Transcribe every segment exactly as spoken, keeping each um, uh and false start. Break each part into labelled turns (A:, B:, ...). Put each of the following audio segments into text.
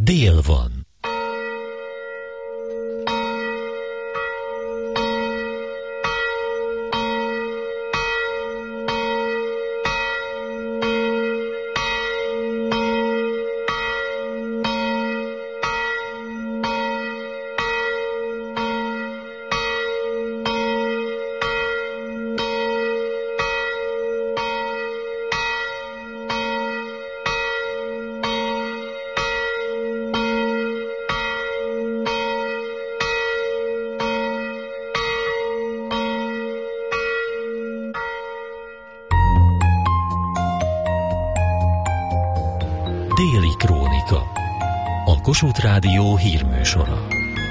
A: dél van. Déli Krónika, a Kossuth Rádió hírműsora.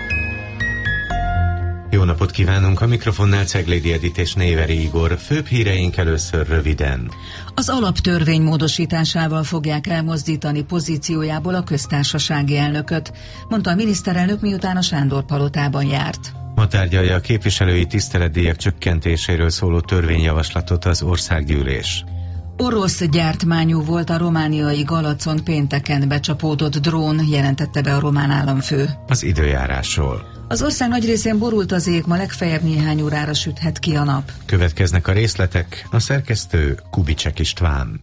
B: Jó napot kívánunk, a mikrofonnál Ceglédi Edith és Néveri Igor. Főbb híreink először röviden.
C: Az alaptörvény módosításával fogják elmozdítani pozíciójából a köztársasági elnököt, mondta a miniszterelnök, miután a Sándor-palotában járt.
B: Ma tárgyalja a képviselői tiszteletdíjak csökkentéséről szóló törvényjavaslatot az országgyűlés.
C: Orosz gyártmányú volt a romániai Galacon pénteken becsapódott drón, jelentette be a román államfő.
B: Az időjárásról.
C: Az ország nagy részén borult az ég, ma legfeljebb néhány órára süthet ki a nap.
B: Következnek a részletek, a szerkesztő Kubicek István.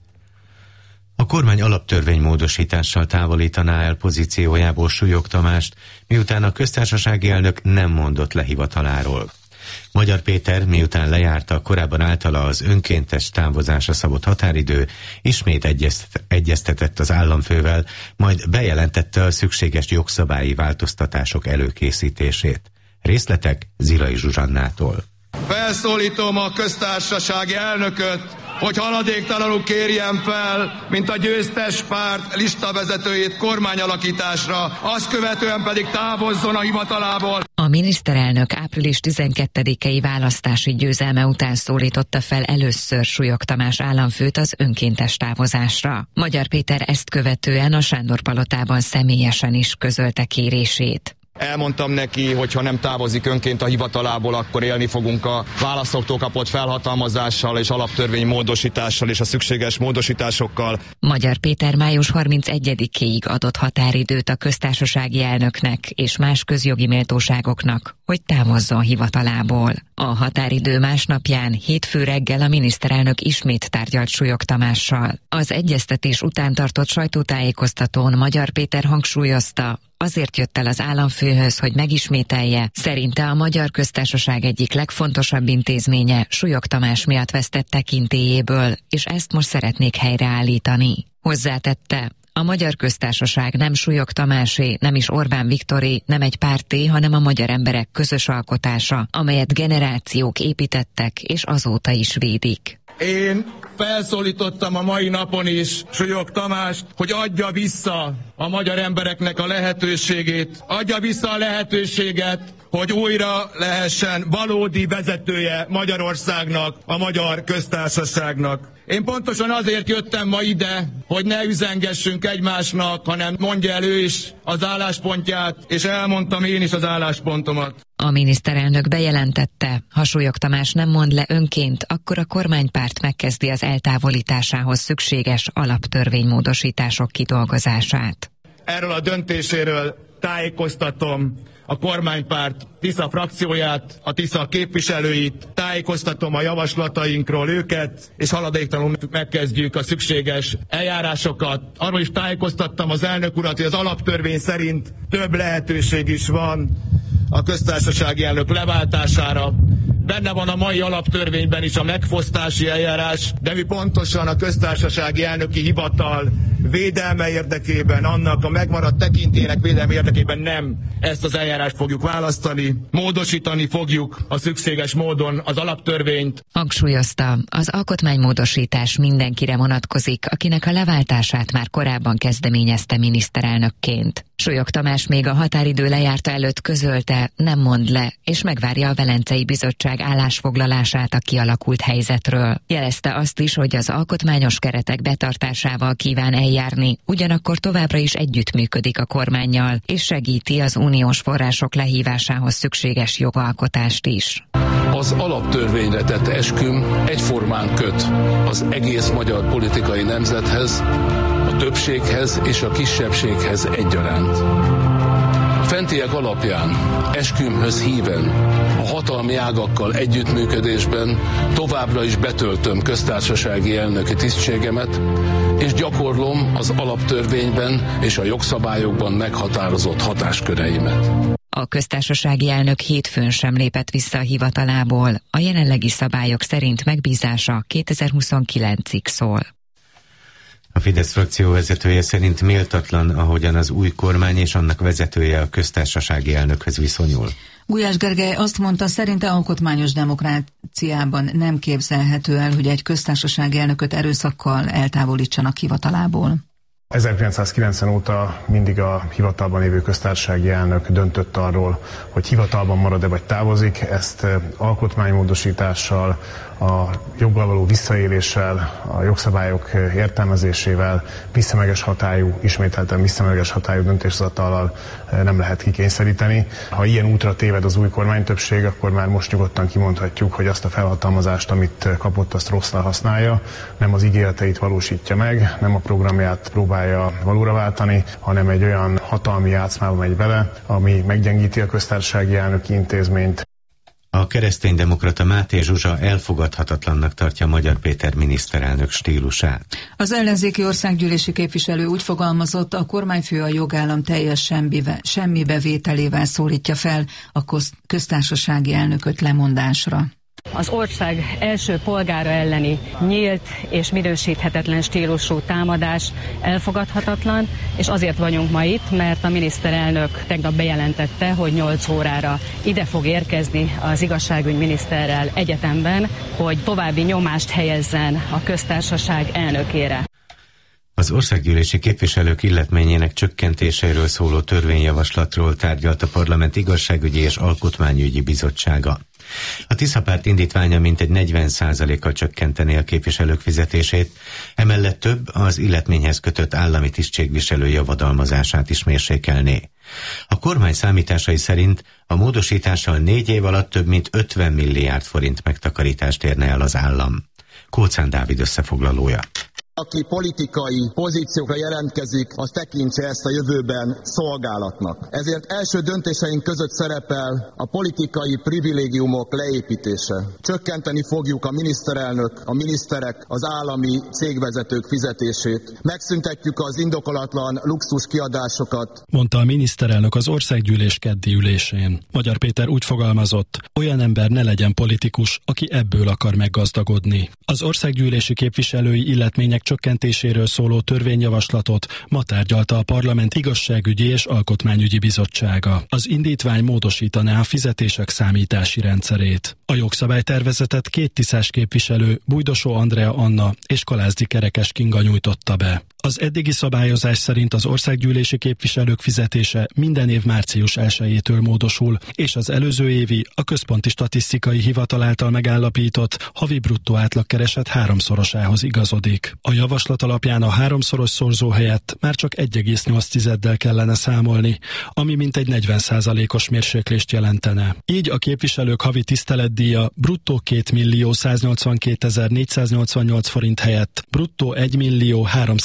B: A kormány alaptörvény módosítással távolítaná el pozíciójából Súlyog Tamást, miután a köztársasági elnök nem mondott le hivataláról. Magyar Péter, miután lejárta a korábban általa az önkéntes távozásra szabott határidő, ismét egyeztet, egyeztetett az államfővel, majd bejelentette a szükséges jogszabályi változtatások előkészítését. Részletek Zilai Zsuzsannától.
D: Felszólítom a köztársasági elnököt, hogy haladéktalanul kérjen fel, mint a győztes párt listavezetőjét kormányalakításra, azt követően pedig távozzon a hivatalából.
E: A miniszterelnök április tizenkettedikei választási győzelme után szólította fel először Súlyog Tamás államfőt az önkéntes távozásra. Magyar Péter ezt követően a Sándor-palotában személyesen is közölte kérését.
D: Elmondtam neki, hogy ha nem távozik önként a hivatalából, akkor élni fogunk a választóktól kapott felhatalmazással és alaptörvény módosítással és a szükséges módosításokkal.
E: Magyar Péter május harmincegyedikéig adott határidőt a köztársasági elnöknek és más közjogi méltóságoknak, hogy távozzon hivatalából. A határidő másnapján, hétfő reggel a miniszterelnök ismét tárgyalt Súlyog Tamással. Az egyeztetés után tartott sajtótájékoztatón Magyar Péter hangsúlyozta, azért jött el az államfőhöz, hogy megismételje, szerinte a Magyar Köztársaság egyik legfontosabb intézménye Súlyog Tamás miatt vesztett tekintélyéből, és ezt most szeretnék helyreállítani. Hozzátette, a Magyar Köztársaság nem Súlyog Tamásé, nem is Orbán Viktoré, nem egy párté, hanem a magyar emberek közös alkotása, amelyet generációk építettek, és azóta is védik.
D: Én felszólítottam a mai napon is Súlyog Tamást, hogy adja vissza a magyar embereknek a lehetőségét, adja vissza a lehetőséget, hogy újra lehessen valódi vezetője Magyarországnak, a Magyar Köztársaságnak. Én pontosan azért jöttem ma ide, hogy ne üzengessünk egymásnak, hanem mondja el ő is az álláspontját, és elmondtam én is az álláspontomat.
E: A miniszterelnök bejelentette, ha Súlyog Tamás nem mond le önként, akkor a kormánypárt megkezdi az eltávolításához szükséges alaptörvénymódosítások kidolgozását.
D: Erről a döntéséről tájékoztatom a kormánypárt Tisza frakcióját, a Tisza képviselőit, tájékoztatom a javaslatainkról őket, és haladéktalanul megkezdjük a szükséges eljárásokat. Arról is tájékoztattam az elnök urat, hogy az alaptörvény szerint több lehetőség is van a köztársasági elnök leváltására. Benne van a mai alaptörvényben is a megfosztási eljárás, de mi pontosan a köztársasági elnöki hivatal védelme érdekében, annak a megmaradt tekintélynek védelme érdekében nem ezt az eljárást fogjuk választani, módosítani fogjuk a szükséges módon az alaptörvényt.
E: Hangsúlyozta, az alkotmánymódosítás mindenkire vonatkozik, akinek a leváltását már korábban kezdeményezte miniszterelnökként. Súlyog Tamás még a határidő lejárta előtt közölte, nem mond le, és megvárja a Velencei Bizottság állásfoglalását a kialakult helyzetről. Jelezte azt is, hogy az alkotmányos keretek betartásával kíván eljárni eljárni, ugyanakkor továbbra is együttműködik a kormánnyal, és segíti az uniós források lehívásához szükséges jogalkotást is.
F: Az alaptörvényre tett esküm egyformán köt az egész magyar politikai nemzethez, a többséghez és a kisebbséghez egyaránt. A fentiek alapján eskümhöz híven, a hatalmi ágakkal együttműködésben továbbra is betöltöm köztársasági elnöki tisztségemet, és gyakorlom az alaptörvényben és a jogszabályokban meghatározott hatásköreimet.
E: A köztársasági elnök hétfőn sem lépett vissza a hivatalából, a jelenlegi szabályok szerint megbízása kétezer-huszonkilencig szól.
B: A Fidesz frakció vezetője szerint méltatlan, ahogyan az új kormány és annak vezetője a köztársasági elnökhöz viszonyul.
C: Gulyás Gergely azt mondta, szerinte alkotmányos demokráciában nem képzelhető el, hogy egy köztársasági elnököt erőszakkal eltávolítsanak hivatalából.
G: ezerkilencszázkilencven óta mindig a hivatalban lévő köztársasági elnök döntött arról, hogy hivatalban marad-e vagy távozik. Ezt alkotmánymódosítással, a joggal való visszaéléssel, a jogszabályok értelmezésével, visszamenőleges hatályú, ismételten visszamenőleges hatályú döntéshozatallal nem lehet kikényszeríteni. Ha ilyen útra téved az új kormánytöbbség, akkor már most nyugodtan kimondhatjuk, hogy azt a felhatalmazást, amit kapott, azt rosszra használja, nem az ígéreteit valósítja meg, nem a programját próbálja valóra váltani, hanem egy olyan hatalmi játszmába megy bele, ami meggyengíti a köztársasági elnöki intézményt.
B: A kereszténydemokrata Máté Zsuzsa elfogadhatatlannak tartja Magyar Péter miniszterelnök stílusát.
C: Az ellenzéki országgyűlési képviselő úgy fogalmazott, a kormányfő a jogállam teljes semmibe, semmibevételével szólítja fel a köztársasági elnököt lemondásra.
H: Az ország első polgára elleni nyílt és minősíthetetlen stílusú támadás elfogadhatatlan, és azért vagyunk ma itt, mert a miniszterelnök tegnap bejelentette, hogy nyolc órára ide fog érkezni az igazságügyminiszterrel egyetemben, hogy további nyomást helyezzen a köztársaság elnökére.
B: Az országgyűlési képviselők illetményének csökkentéséről szóló törvényjavaslatról tárgyalt a Parlament Igazságügyi és Alkotmányügyi Bizottsága. A Tisza-párt indítványa mintegy negyven százalékkal csökkentené a képviselők fizetését, emellett több az illetményhez kötött állami tisztségviselő javadalmazását is mérsékelné. A kormány számításai szerint a módosítással négy év alatt több mint ötven milliárd forint megtakarítást érne el az állam. Kóczán Dávid összefoglalója.
I: Aki politikai pozíciókra jelentkezik, az tekintse ezt a jövőben szolgálatnak. Ezért első döntéseink között szerepel a politikai privilégiumok leépítése. Csökkenteni fogjuk a miniszterelnök, a miniszterek, az állami cégvezetők fizetését. Megszüntetjük az indokolatlan luxus kiadásokat,
J: mondta a miniszterelnök az országgyűlés keddi ülésén. Magyar Péter úgy fogalmazott, olyan ember ne legyen politikus, aki ebből akar meggazdagodni. Az országgyűlési képviselői illetmények csökkentéséről szóló törvényjavaslatot ma tárgyalta a Parlament Igazságügyi és Alkotmányügyi Bizottsága. Az indítvány módosítaná a fizetések számítási rendszerét. A jogszabálytervezetet két tiszás képviselő, Bújdosó Andrea Anna és Kalázdi Kerekes Kinga nyújtotta be. Az eddigi szabályozás szerint az országgyűlési képviselők fizetése minden év március elsejétől módosul, és az előző évi, a Központi Statisztikai Hivatal által megállapított havi bruttó átlagkereset háromszorosához igazodik. A javaslat alapján a háromszoros szorzó helyett már csak egy egész nyolc tizeddel kellene számolni, ami mintegy negyven százalékos mérséklést jelentene. Így a képviselők havi tiszteletdíja bruttó két millió száznyolcvankétezer-négyszáznyolcvannyolc forint helyett bruttó egy millió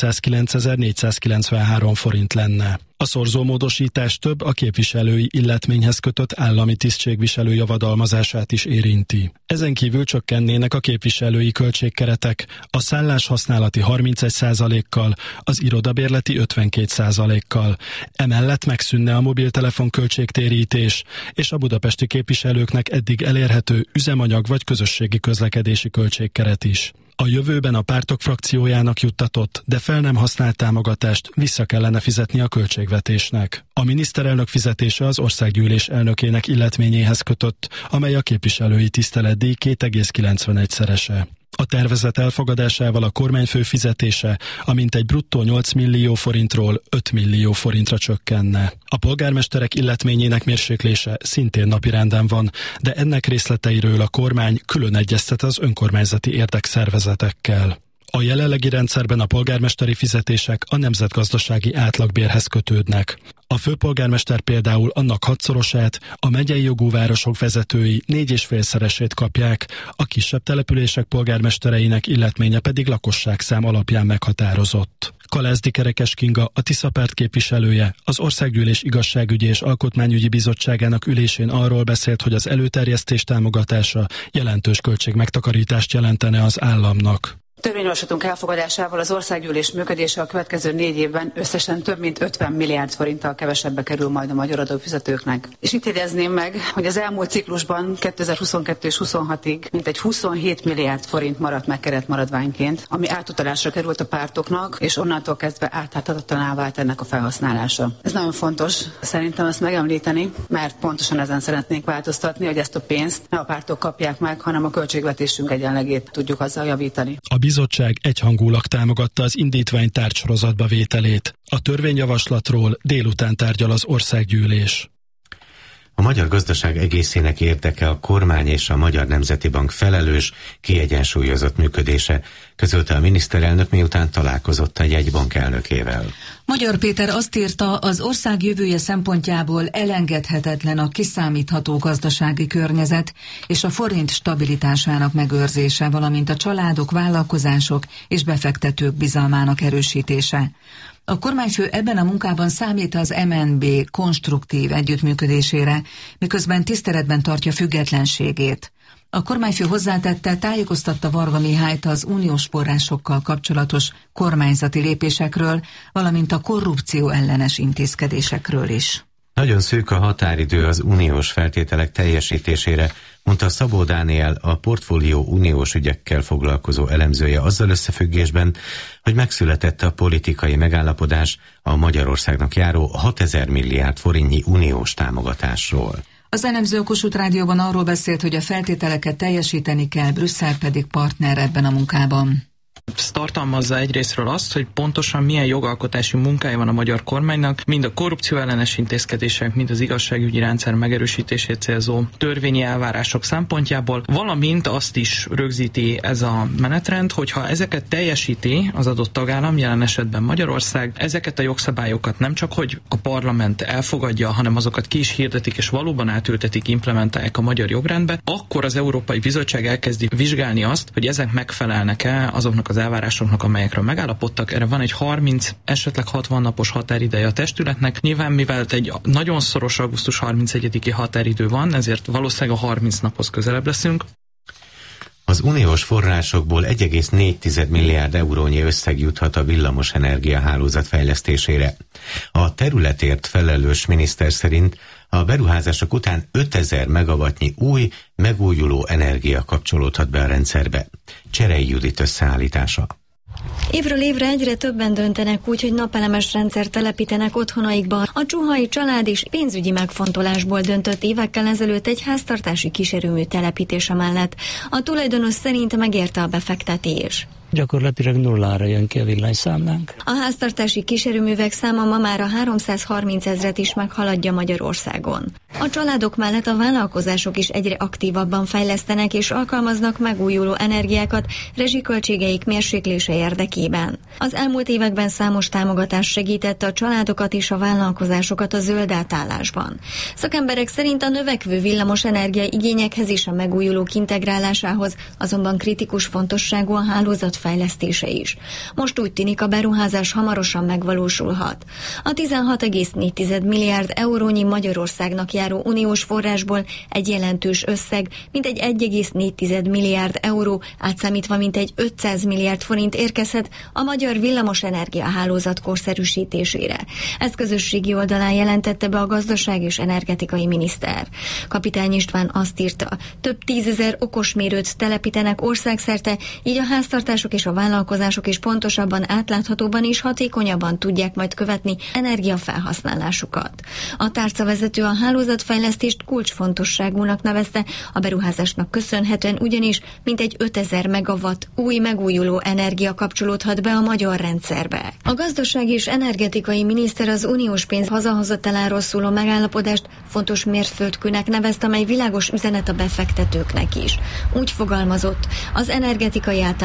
J: háromszázkilencezer-négyszázkilencvenhárom forint lenne. A szorzómódosítás több a képviselői illetményhez kötött állami tisztségviselő javadalmazását is érinti. Ezen kívül csökkennének a képviselői költségkeretek a szálláshasználati harmincegy százalékkal, az irodabérleti ötvenkét százalékkal. Emellett megszűnne a mobiltelefon költségtérítés, és a budapesti képviselőknek eddig elérhető üzemanyag vagy közösségi közlekedési költségkeret is. A jövőben a pártok frakciójának juttatott, de fel nem használt támogatást vissza kellene fizetni a költségvetésnek. A miniszterelnök fizetése az országgyűlés elnökének illetményéhez kötött, amely a képviselői tiszteletdíj két egész kilencvenegy-szerese. A tervezet elfogadásával a kormányfő fizetése a mintegy bruttó nyolc millió forintról öt millió forintra csökkenne. A polgármesterek illetményének mérséklése szintén napirenden van, de ennek részleteiről a kormány külön egyeztet az önkormányzati érdekszervezetekkel. A jelenlegi rendszerben a polgármesteri fizetések a nemzetgazdasági átlagbérhez kötődnek. A főpolgármester például annak hatszorosát, a megyei jogú városok vezetői négy és félszeresét kapják, a kisebb települések polgármestereinek illetménye pedig lakosságszám alapján meghatározott. Kalázdi Kerekes Kinga, a Tisza párt képviselője, az Országgyűlés Igazságügyi és Alkotmányügyi Bizottságának ülésén arról beszélt, hogy az előterjesztés támogatása jelentős költségmegtakarítást jelentene az államnak.
K: Törvényjavaslatunk elfogadásával az országgyűlés működése a következő négy évben összesen több mint ötven milliárd forinttal kevesebbe kerül majd a magyar adófizetőknek. És itt jegyezném meg, hogy az elmúlt ciklusban kétezer-huszonkettő és huszonhatig mintegy huszonhét milliárd forint maradt meg keretmaradványként, ami átutalásra került a pártoknak, és onnantól kezdve átláthatatlaná vált ennek a felhasználása. Ez nagyon fontos szerintem ezt megemlíteni, mert pontosan ezen szeretnénk változtatni, hogy ezt a pénzt ne a pártok kapják meg, hanem a költségvetésünk egyenlegét tudjuk azzal javítani.
J: A bizottság egyhangulag támogatta az indítvány tárgysorozatba vételét. A törvényjavaslatról délután tárgyal az országgyűlés.
B: A magyar gazdaság egészének érdeke a kormány és a Magyar Nemzeti Bank felelős, kiegyensúlyozott működése, közölte a miniszterelnök, miután találkozott a jegybank elnökével.
C: Magyar Péter azt írta, az ország jövője szempontjából elengedhetetlen a kiszámítható gazdasági környezet és a forint stabilitásának megőrzése, valamint a családok, vállalkozások és befektetők bizalmának erősítése. A kormányfő ebben a munkában számít az em en bé konstruktív együttműködésére, miközben tiszteletben tartja függetlenségét. A kormányfő hozzátette, tájékoztatta Varga Mihályt az uniós forrásokkal kapcsolatos kormányzati lépésekről, valamint a korrupció ellenes intézkedésekről is.
B: Nagyon szűk a határidő az uniós feltételek teljesítésére, mondta Szabó Dániel, a Portfólió uniós ügyekkel foglalkozó elemzője azzal összefüggésben, hogy megszületett a politikai megállapodás a Magyarországnak járó hatezer milliárd forintnyi uniós támogatásról.
C: Az elemző a Kossuth Rádióban arról beszélt, hogy a feltételeket teljesíteni kell, Brüsszel pedig partner ebben a munkában.
L: Ez tartalmazza egyrészről azt, hogy pontosan milyen jogalkotási munkája van a magyar kormánynak, mind a korrupció ellenes intézkedések, mind az igazságügyi rendszer megerősítését célzó törvényi elvárások szempontjából, valamint azt is rögzíti ez a menetrend, hogyha ezeket teljesíti az adott tagállam, jelen esetben Magyarország, ezeket a jogszabályokat nem csak, hogy a parlament elfogadja, hanem azokat ki is hirdetik és valóban átültetik, implementálják a magyar jogrendbe, akkor az Európai Bizottság elkezdi vizsgálni azt, hogy ezek megfelelnek-e azoknak az elvárásoknak, amelyekről megállapodtak. Erre van egy harminc, esetleg hatvan napos határideje a testületnek. Nyilván, mivel egy nagyon szoros augusztus harmincegyediki határidő van, ezért valószínűleg a harminc naphoz közelebb leszünk.
B: Az uniós forrásokból egy egész négy milliárd eurónyi összeg juthat a villamosenergia hálózat fejlesztésére. A területért felelős miniszter szerint a beruházások után ötezer megawattnyi új, megújuló energia kapcsolódhat be a rendszerbe. Cserei Judit összeállítása.
M: Évről évre egyre többen döntenek úgy, hogy napelemes rendszer telepítenek otthonaikba. A Csuhai család is pénzügyi megfontolásból döntött évekkel ezelőtt egy háztartási kísérőmű telepítése mellett. A tulajdonos szerint megérte a befektetés.
N: Gyakorlatilag nullára jön ki a villanyszámlánk.
M: A háztartási kísérőművek száma ma már a háromszázharminc ezret is meghaladja Magyarországon. A családok mellett a vállalkozások is egyre aktívabban fejlesztenek és alkalmaznak megújuló energiákat rezsiköltségeik mérséklése érdekében. Az elmúlt években számos támogatás segítette a családokat és a vállalkozásokat a zöld átállásban. Szakemberek szerint a növekvő villamos energia igényekhez és a megújulók integrálásához azonban kritikus fontosságú a hálózat fejlesztése is. Most úgy tűnik, a beruházás hamarosan megvalósulhat. A tizenhat egész négy milliárd eurónyi Magyarországnak járó uniós forrásból egy jelentős összeg, mintegy egy egész négy milliárd euró, átszámítva mintegy ötszáz milliárd forint érkezhet a magyar villamosenergia hálózat korszerűsítésére. Ezt közösségi oldalán jelentette be a gazdaság és energetikai miniszter. Kapitány István azt írta, több tízezer okosmérőt telepítenek országszerte, így a háztartások és a vállalkozások is pontosabban, átláthatóban és hatékonyabban tudják majd követni energiafelhasználásukat. A tárcavezető a hálózatfejlesztést kulcsfontosságúnak nevezte, a beruházásnak köszönhetően ugyanis mintegy ötezer megawatt új megújuló energia kapcsolódhat be a magyar rendszerbe. A gazdasági és energetikai miniszter az uniós pénz hazahozataláról szóló megállapodást fontos mérföldkőnek nevezte, amely világos üzenet a befektetőknek is. Úgy fogalmazott, az energetikai átállás nem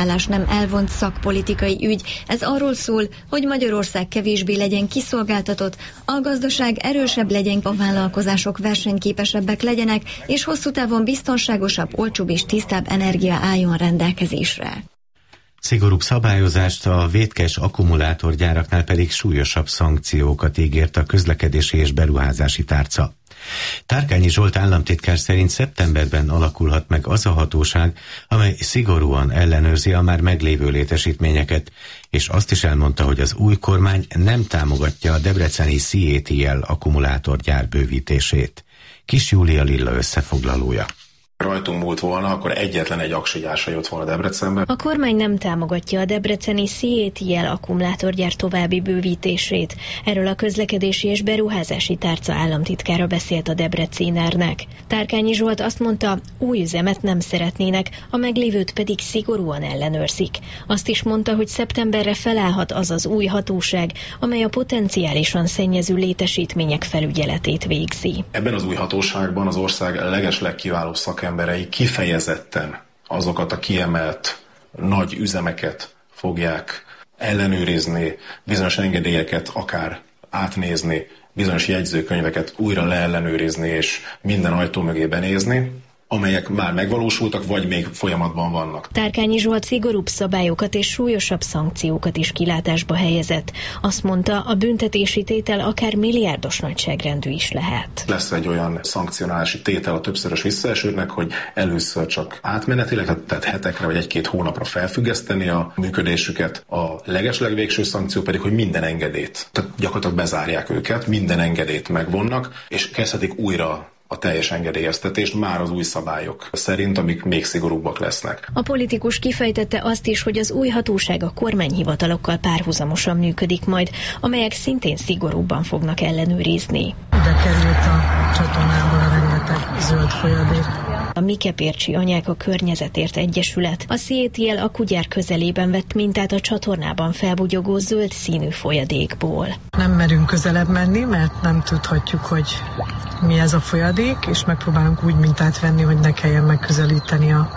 M: elvont szakpolitikai ügy. Ez arról szól, hogy Magyarország kevésbé legyen kiszolgáltatott, a gazdaság erősebb legyen, a vállalkozások versenyképesebbek legyenek, és hosszú távon biztonságosabb, olcsóbb és tisztább energia álljon rendelkezésre.
B: Szigorúbb szabályozást, a vétkes akkumulátorgyáraknál pedig súlyosabb szankciókat ígért a közlekedési és beruházási tárca. Tárkányi Zsolt államtitkár szerint szeptemberben alakulhat meg az a hatóság, amely szigorúan ellenőrzi a már meglévő létesítményeket, és azt is elmondta, hogy az új kormány nem támogatja a debreceni cé á té el akkumulátorgyár bővítését. Kis Júlia Lilla összefoglalója.
O: Rajtunk múlt volna, akkor egyetlen egy aksigyár se jött volna Debrecenbe.
P: A kormány nem támogatja a debreceni cé á té el akkumulátorgyár további bővítését. Erről a közlekedési és beruházási tárca államtitkára beszélt a Debrecénernek. Tárkányi Zsolt azt mondta, új üzemet nem szeretnének, a meglévőt pedig szigorúan ellenőrzik. Azt is mondta, hogy szeptemberre felállhat az az új hatóság, amely a potenciálisan szennyező létesítmények felügyeletét végzi.
O: Ebben az új hatóságban az ország legeslegkiválóbb szakemberei emberei kifejezetten azokat a kiemelt nagy üzemeket fogják ellenőrizni, bizonyos engedélyeket akár átnézni, bizonyos jegyzőkönyveket újra leellenőrizni és minden ajtó mögé benézni, amelyek már megvalósultak, vagy még folyamatban vannak.
P: Tárkányi Zsolt szigorúbb szabályokat és súlyosabb szankciókat is kilátásba helyezett. Azt mondta, a büntetési tétel akár milliárdos nagyságrendű is lehet.
O: Lesz egy olyan szankcionálási tétel a többszörös visszaesőknek, hogy először csak átmenetileg, tehát hetekre vagy egy-két hónapra felfüggeszteni a működésüket. A legeslegvégső szankció pedig, hogy minden engedélyt, tehát gyakorlatilag bezárják őket, minden engedélyt megvonnak, és kezdhetik újra a teljes engedélyeztetést már az új szabályok szerint, amik még szigorúbbak lesznek.
P: A politikus kifejtette azt is, hogy az új hatóság a kormányhivatalokkal párhuzamosan működik majd, amelyek szintén szigorúbban fognak ellenőrizni.
Q: Ide került a csatornából a rengeteg zöld folyadék.
P: A Mikepércsi Anyák a Környezetért Egyesület a cé á té el akkugyár közelében vett mintát a csatornában felbugyogó zöld színű folyadékból.
Q: Nem merünk közelebb menni, mert nem tudhatjuk, hogy mi ez a folyadék, és megpróbálunk úgy mintát venni, hogy ne kelljen megközelíteni a,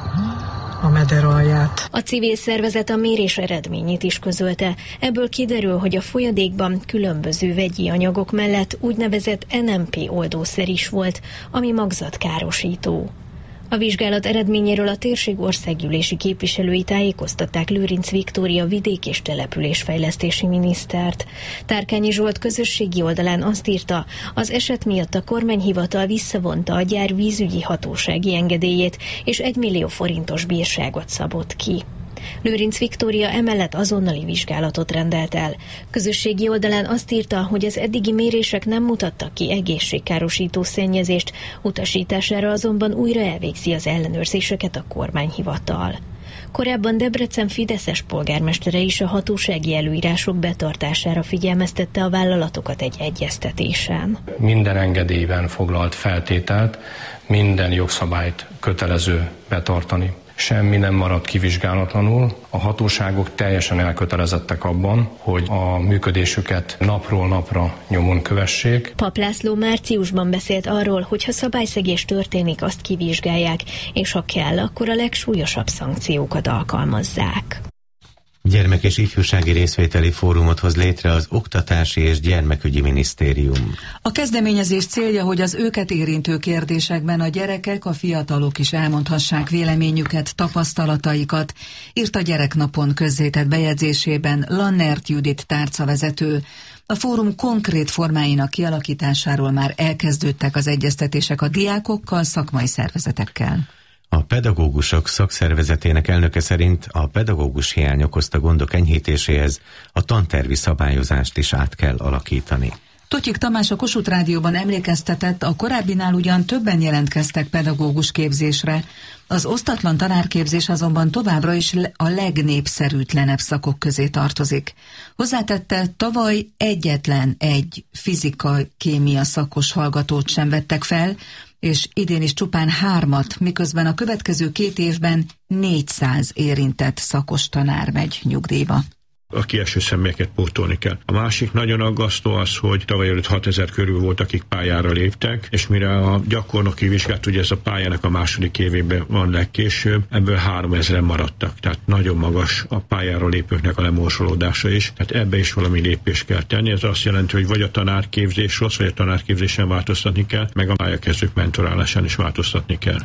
Q: a meder alját.
P: A civil szervezet a mérés eredményét is közölte. Ebből kiderül, hogy a folyadékban különböző vegyi anyagok mellett úgynevezett en em pé oldószer is volt, ami magzatkárosító. A vizsgálat eredményéről a térség országgyűlési képviselői tájékoztatták Lőrinc Viktória vidék- és településfejlesztési minisztert. Tárkányi Zsolt közösségi oldalán azt írta, az eset miatt a kormányhivatal visszavonta a gyár vízügyi hatósági engedélyét, és egy millió forintos bírságot szabott ki. Lőrinc Viktória emellett azonnali vizsgálatot rendelt el. Közösségi oldalán azt írta, hogy az eddigi mérések nem mutattak ki egészségkárosító szennyezést, utasítására azonban újra elvégzi az ellenőrzéseket a kormányhivatal. Korábban Debrecen fideszes polgármestere is a hatósági előírások betartására figyelmeztette a vállalatokat egy egyeztetésen.
R: Minden engedélyben foglalt feltételt, minden jogszabályt kötelező betartani. Semmi nem maradt kivizsgálatlanul. A hatóságok teljesen elkötelezettek abban, hogy a működésüket napról napra nyomon kövessék.
P: Pap László márciusban beszélt arról, hogy ha szabályszegés történik, azt kivizsgálják, és ha kell, akkor a legsúlyosabb szankciókat alkalmazzák.
B: Gyermek- és ifjúsági részvételi fórumot hoz létre az Oktatási és Gyermekügyi Minisztérium.
C: A kezdeményezés célja, hogy az őket érintő kérdésekben a gyerekek, a fiatalok is elmondhassák véleményüket, tapasztalataikat, írt a Gyereknapon közzétett bejegyzésében Lannert Judit tárcavezető. A fórum konkrét formáinak kialakításáról már elkezdődtek az egyeztetések a diákokkal, szakmai szervezetekkel.
B: A pedagógusok szakszervezetének elnöke szerint a pedagógus hiány okozta gondok enyhítéséhez a tantervi szabályozást is át kell alakítani.
C: Totyik Tamás a Kossuth Rádióban emlékeztetett, a korábbinál ugyan többen jelentkeztek pedagógus képzésre, az osztatlan tanárképzés azonban továbbra is a legnépszerűtlenebb szakok közé tartozik. Hozzátette, tavaly egyetlen egy fizika-kémia szakos hallgatót sem vettek fel, és idén is csupán hármat, miközben a következő két évben négyszáz érintett szakos tanár megy nyugdíjba.
S: a kieső személyeket pótolni kell. A másik nagyon aggasztó az, hogy tavaly előtt hatezer körül volt, akik pályára léptek, és mire a gyakornoki vizsgát, ugye ez a pályának a második évében van legkésőbb, ebből háromezren maradtak. Tehát nagyon magas a pályára lépőknek a lemorsolódása is. Tehát ebbe is valami lépést kell tenni. Ez azt jelenti, hogy vagy a tanárképzés rossz, vagy a tanárképzésen változtatni kell, meg a pályakezdők mentorálásán is változtatni kell.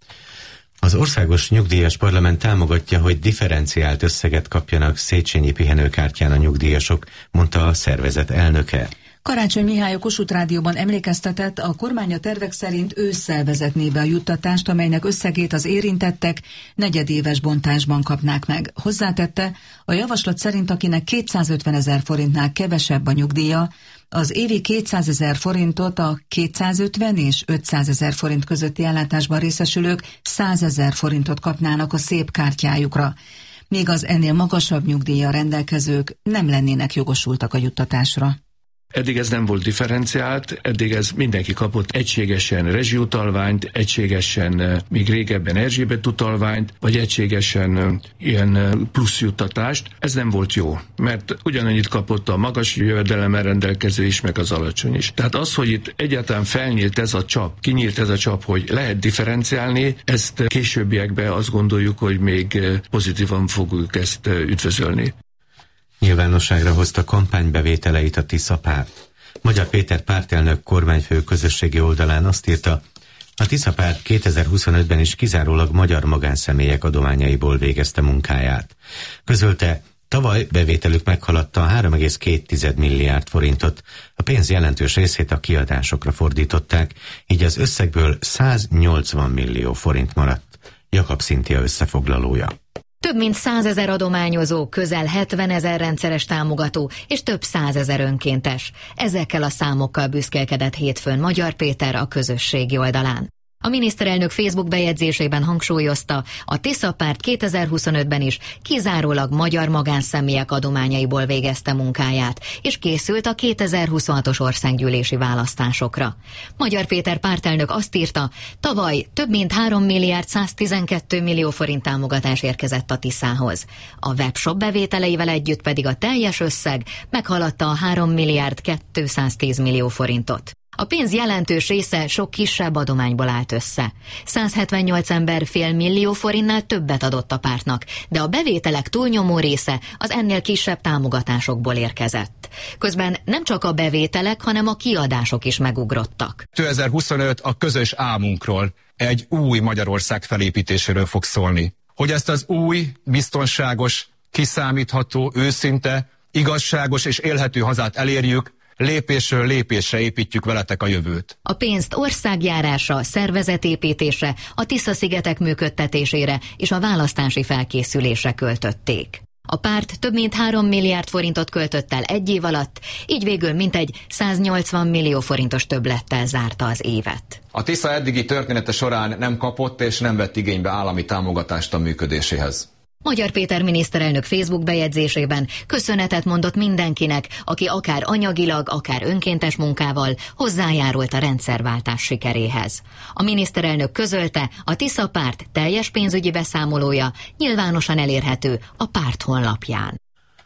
B: Az Országos Nyugdíjas Parlament támogatja, hogy differenciált összeget kapjanak Széchenyi pihenőkártyán a nyugdíjasok, mondta a szervezet elnöke.
C: Karácsony Mihály a Kossuth Rádióban emlékeztetett, a kormány a tervek szerint ősszel vezetné be a juttatást, amelynek összegét az érintettek negyedéves bontásban kapnák meg. Hozzátette, a javaslat szerint akinek kétszázötvenezer forintnál kevesebb a nyugdíja, az évi kétszázezer forintot a kétszázötven és ötszázezer forint közötti ellátásban részesülők százezer forintot kapnának a szép kártyájukra, míg az ennél magasabb nyugdíjjal rendelkezők nem lennének jogosultak a juttatásra.
F: Eddig ez nem volt differenciált, eddig ez mindenki kapott egységesen rezsiutalványt, egységesen, még régebben Erzsébet utalványt, vagy egységesen ilyen plusz juttatást. Ez nem volt jó, mert ugyanannyit kapott a magas jövedelemmel rendelkező is, meg az alacsony is. Tehát az, hogy itt egyáltalán felnyílt ez a csap, kinyílt ez a csap, hogy lehet differenciálni, ezt későbbiekben azt gondoljuk, hogy még pozitívan fogjuk ezt üdvözölni.
B: Nyilvánosságra hozta kampánybevételeit a Tisza párt. Magyar Péter pártelnök kormányfő közösségi oldalán azt írta, a Tisza párt kétezer-huszonötben is kizárólag magyar magánszemélyek adományaiból végezte munkáját. Közölte, tavaly bevételük meghaladta a három egész két milliárd forintot, a pénz jelentős részét a kiadásokra fordították, így az összegből száznyolcvan millió forint maradt. Jakab Szintia összefoglalója.
T: Több mint százezer adományozó, közel hetvenezer rendszeres támogató és több százezer önkéntes. Ezekkel a számokkal büszkélkedett hétfőn Magyar Péter a közösségi oldalán. A miniszterelnök Facebook bejegyzésében hangsúlyozta, a Tisza párt kétezer-huszonötben is kizárólag magyar magánszemélyek adományaiból végezte munkáját, és készült a kétezer-huszonhatos országgyűlési választásokra. Magyar Péter pártelnök azt írta, tavaly több mint három milliárd száztizenkét millió forint támogatás érkezett a Tiszához. A webshop bevételeivel együtt pedig a teljes összeg meghaladta a három milliárd kétszáztíz millió forintot. A pénz jelentős része sok kisebb adományból állt össze. százhetvennyolc ember fél millió forintnál többet adott a pártnak, de a bevételek túlnyomó része az ennél kisebb támogatásokból érkezett. Közben nem csak a bevételek, hanem a kiadások is megugrottak.
U: kétezer-huszonöt a közös álmunkról, egy új Magyarország felépítéséről fog szólni. Hogy ezt az új, biztonságos, kiszámítható, őszinte, igazságos és élhető hazát elérjük, lépésről lépésre építjük veletek a jövőt.
T: A pénzt országjárásra, szervezetépítésre, a Tisza-szigetek működtetésére és a választási felkészülésre költötték. A párt több mint három milliárd forintot költött el egy év alatt, így végül mintegy száznyolcvan millió forintos többlettel zárta az évet.
V: A Tisza eddigi története során nem kapott és nem vett igénybe állami támogatást a működéséhez.
T: Magyar Péter miniszterelnök Facebook bejegyzésében köszönetet mondott mindenkinek, aki akár anyagilag, akár önkéntes munkával hozzájárult a rendszerváltás sikeréhez. A miniszterelnök közölte, a Tisza párt teljes pénzügyi beszámolója nyilvánosan elérhető a párt honlapján.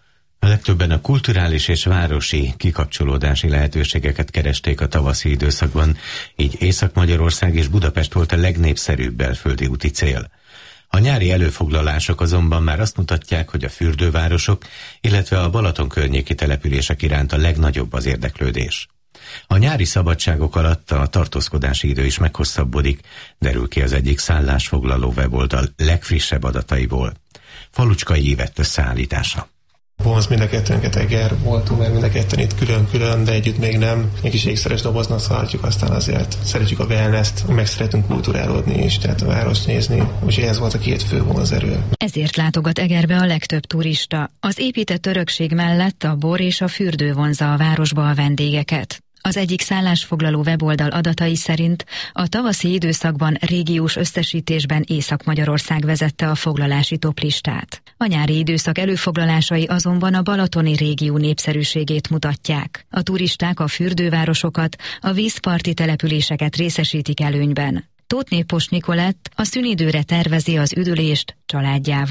B: A legtöbben a kulturális és városi kikapcsolódási lehetőségeket keresték a tavaszi időszakban, így Észak-Magyarország és Budapest volt a legnépszerűbb belföldi úti cél. A nyári előfoglalások azonban már azt mutatják, hogy a fürdővárosok, illetve a Balaton környéki települések iránt a legnagyobb az érdeklődés. A nyári szabadságok alatt a tartózkodási idő is meghosszabbodik, derül ki az egyik szállásfoglaló weboldal legfrissebb adataiból. Falucskai Ívett összeállítása.
W: Vonz mind a kettőnket Eger voltunk, mert mind a ketten itt külön-külön, de együtt még nem. Egy kis égszeres doboznak szartjuk, aztán azért szeretjük a wellness-t, meg szeretünk kulturálódni is, tehát a várost nézni. Úgyhogy ez volt a két fő vonzerő.
E: Ezért látogat Egerbe a legtöbb turista. Az épített örökség mellett a bor és a fürdő vonzza a városba a vendégeket. Az egyik szállásfoglaló weboldal adatai szerint a tavaszi időszakban régiós összesítésben Észak-Magyarország vezette a foglalási toplistát. A nyári időszak előfoglalásai azonban a balatoni régió népszerűségét mutatják. A turisták a fürdővárosokat, a vízparti településeket részesítik előnyben. Tóth Népos Nikolett a szünidőre tervezi az üdülést családjával.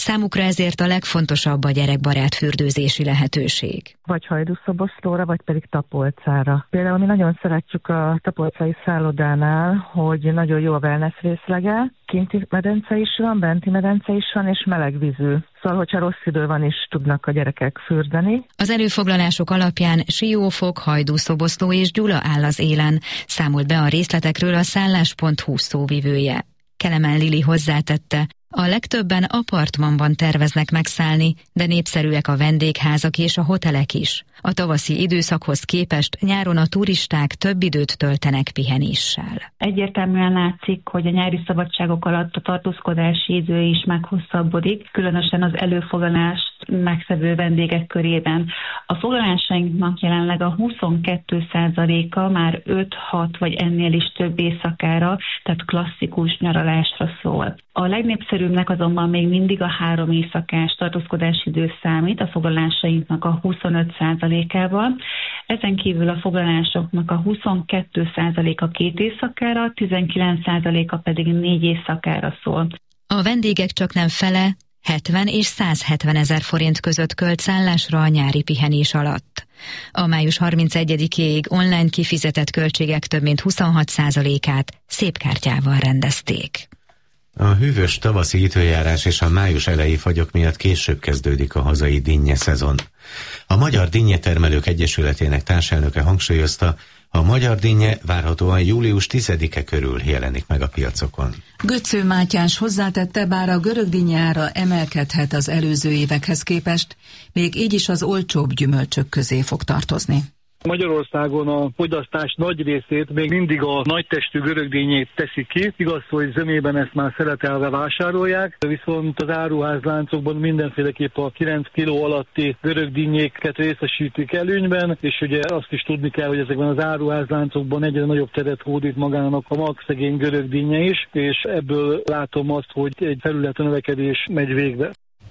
E: Számukra ezért a legfontosabb a gyerekbarát fürdőzési lehetőség.
A: Vagy Hajdúszoboszlóra, vagy pedig Tapolcára. Például mi nagyon szeretjük a tapolcai szállodánál, hogy nagyon jó a wellness részlege, kinti medence is van, benti medence is van, és meleg vízű. Szóval, hogyha rossz idő van, is tudnak a gyerekek fürdeni.
E: Az előfoglalások alapján Siófok, Hajdúszoboszló és Gyula áll az élen, számolt be a részletekről a szállás pont hu szóvivője. Kelemen Lili hozzátette, a legtöbben apartmanban terveznek megszállni, de népszerűek a vendégházak és a hotelek is. A tavaszi időszakhoz képest nyáron a turisták több időt töltenek pihenéssel.
D: Egyértelműen látszik, hogy a nyári szabadságok alatt a tartózkodási idő is meghosszabbodik, különösen az előfoglalást megszevő vendégek körében. A foglalásainknak jelenleg a huszonkettő százaléka már öt-hat vagy ennél is több éjszakára, tehát klasszikus nyaralásra szól. A legnépszerűbbnek azonban még mindig a három éjszakás tartózkodási idő számít, a foglalásainknak a huszonöt százalékával. Ezen kívül a foglalásoknak a huszonkettő százaléka két éjszakára, tizenkilenc százaléka pedig négy éjszakára szól.
E: A vendégek csaknem fele hetven és száz hetven ezer forint között költ szállásra a nyári pihenés alatt. A május harmincegyedikéig online kifizetett költségek több mint huszonhat százalékát szépkártyával rendezték.
B: A hűvös tavaszi időjárás és a május eleji fagyok miatt később kezdődik a hazai dinnye szezon. A Magyar Dinnyetermelők Egyesületének társelnöke hangsúlyozta, a magyar dinnye várhatóan július tizedike körül jelenik meg a piacokon.
C: Götző Mátyás hozzátette, bár a görög dinnye ára emelkedhet az előző évekhez képest, még így is az olcsóbb gyümölcsök közé fog tartozni.
G: Magyarországon a fogyasztás nagy részét még mindig a nagytestű görögdínyét teszi ki. Igaz, hogy zömében ezt már szeletelve vásárolják, viszont az áruházláncokban mindenféleképp a kilenc kiló alatti görögdínyéket részesítik előnyben, és ugye azt is tudni kell, hogy ezekben az áruházláncokban egyre nagyobb teret hódít magának a magszegény görögdínnye is, és ebből látom azt, hogy egy felületi növekedés megy végbe.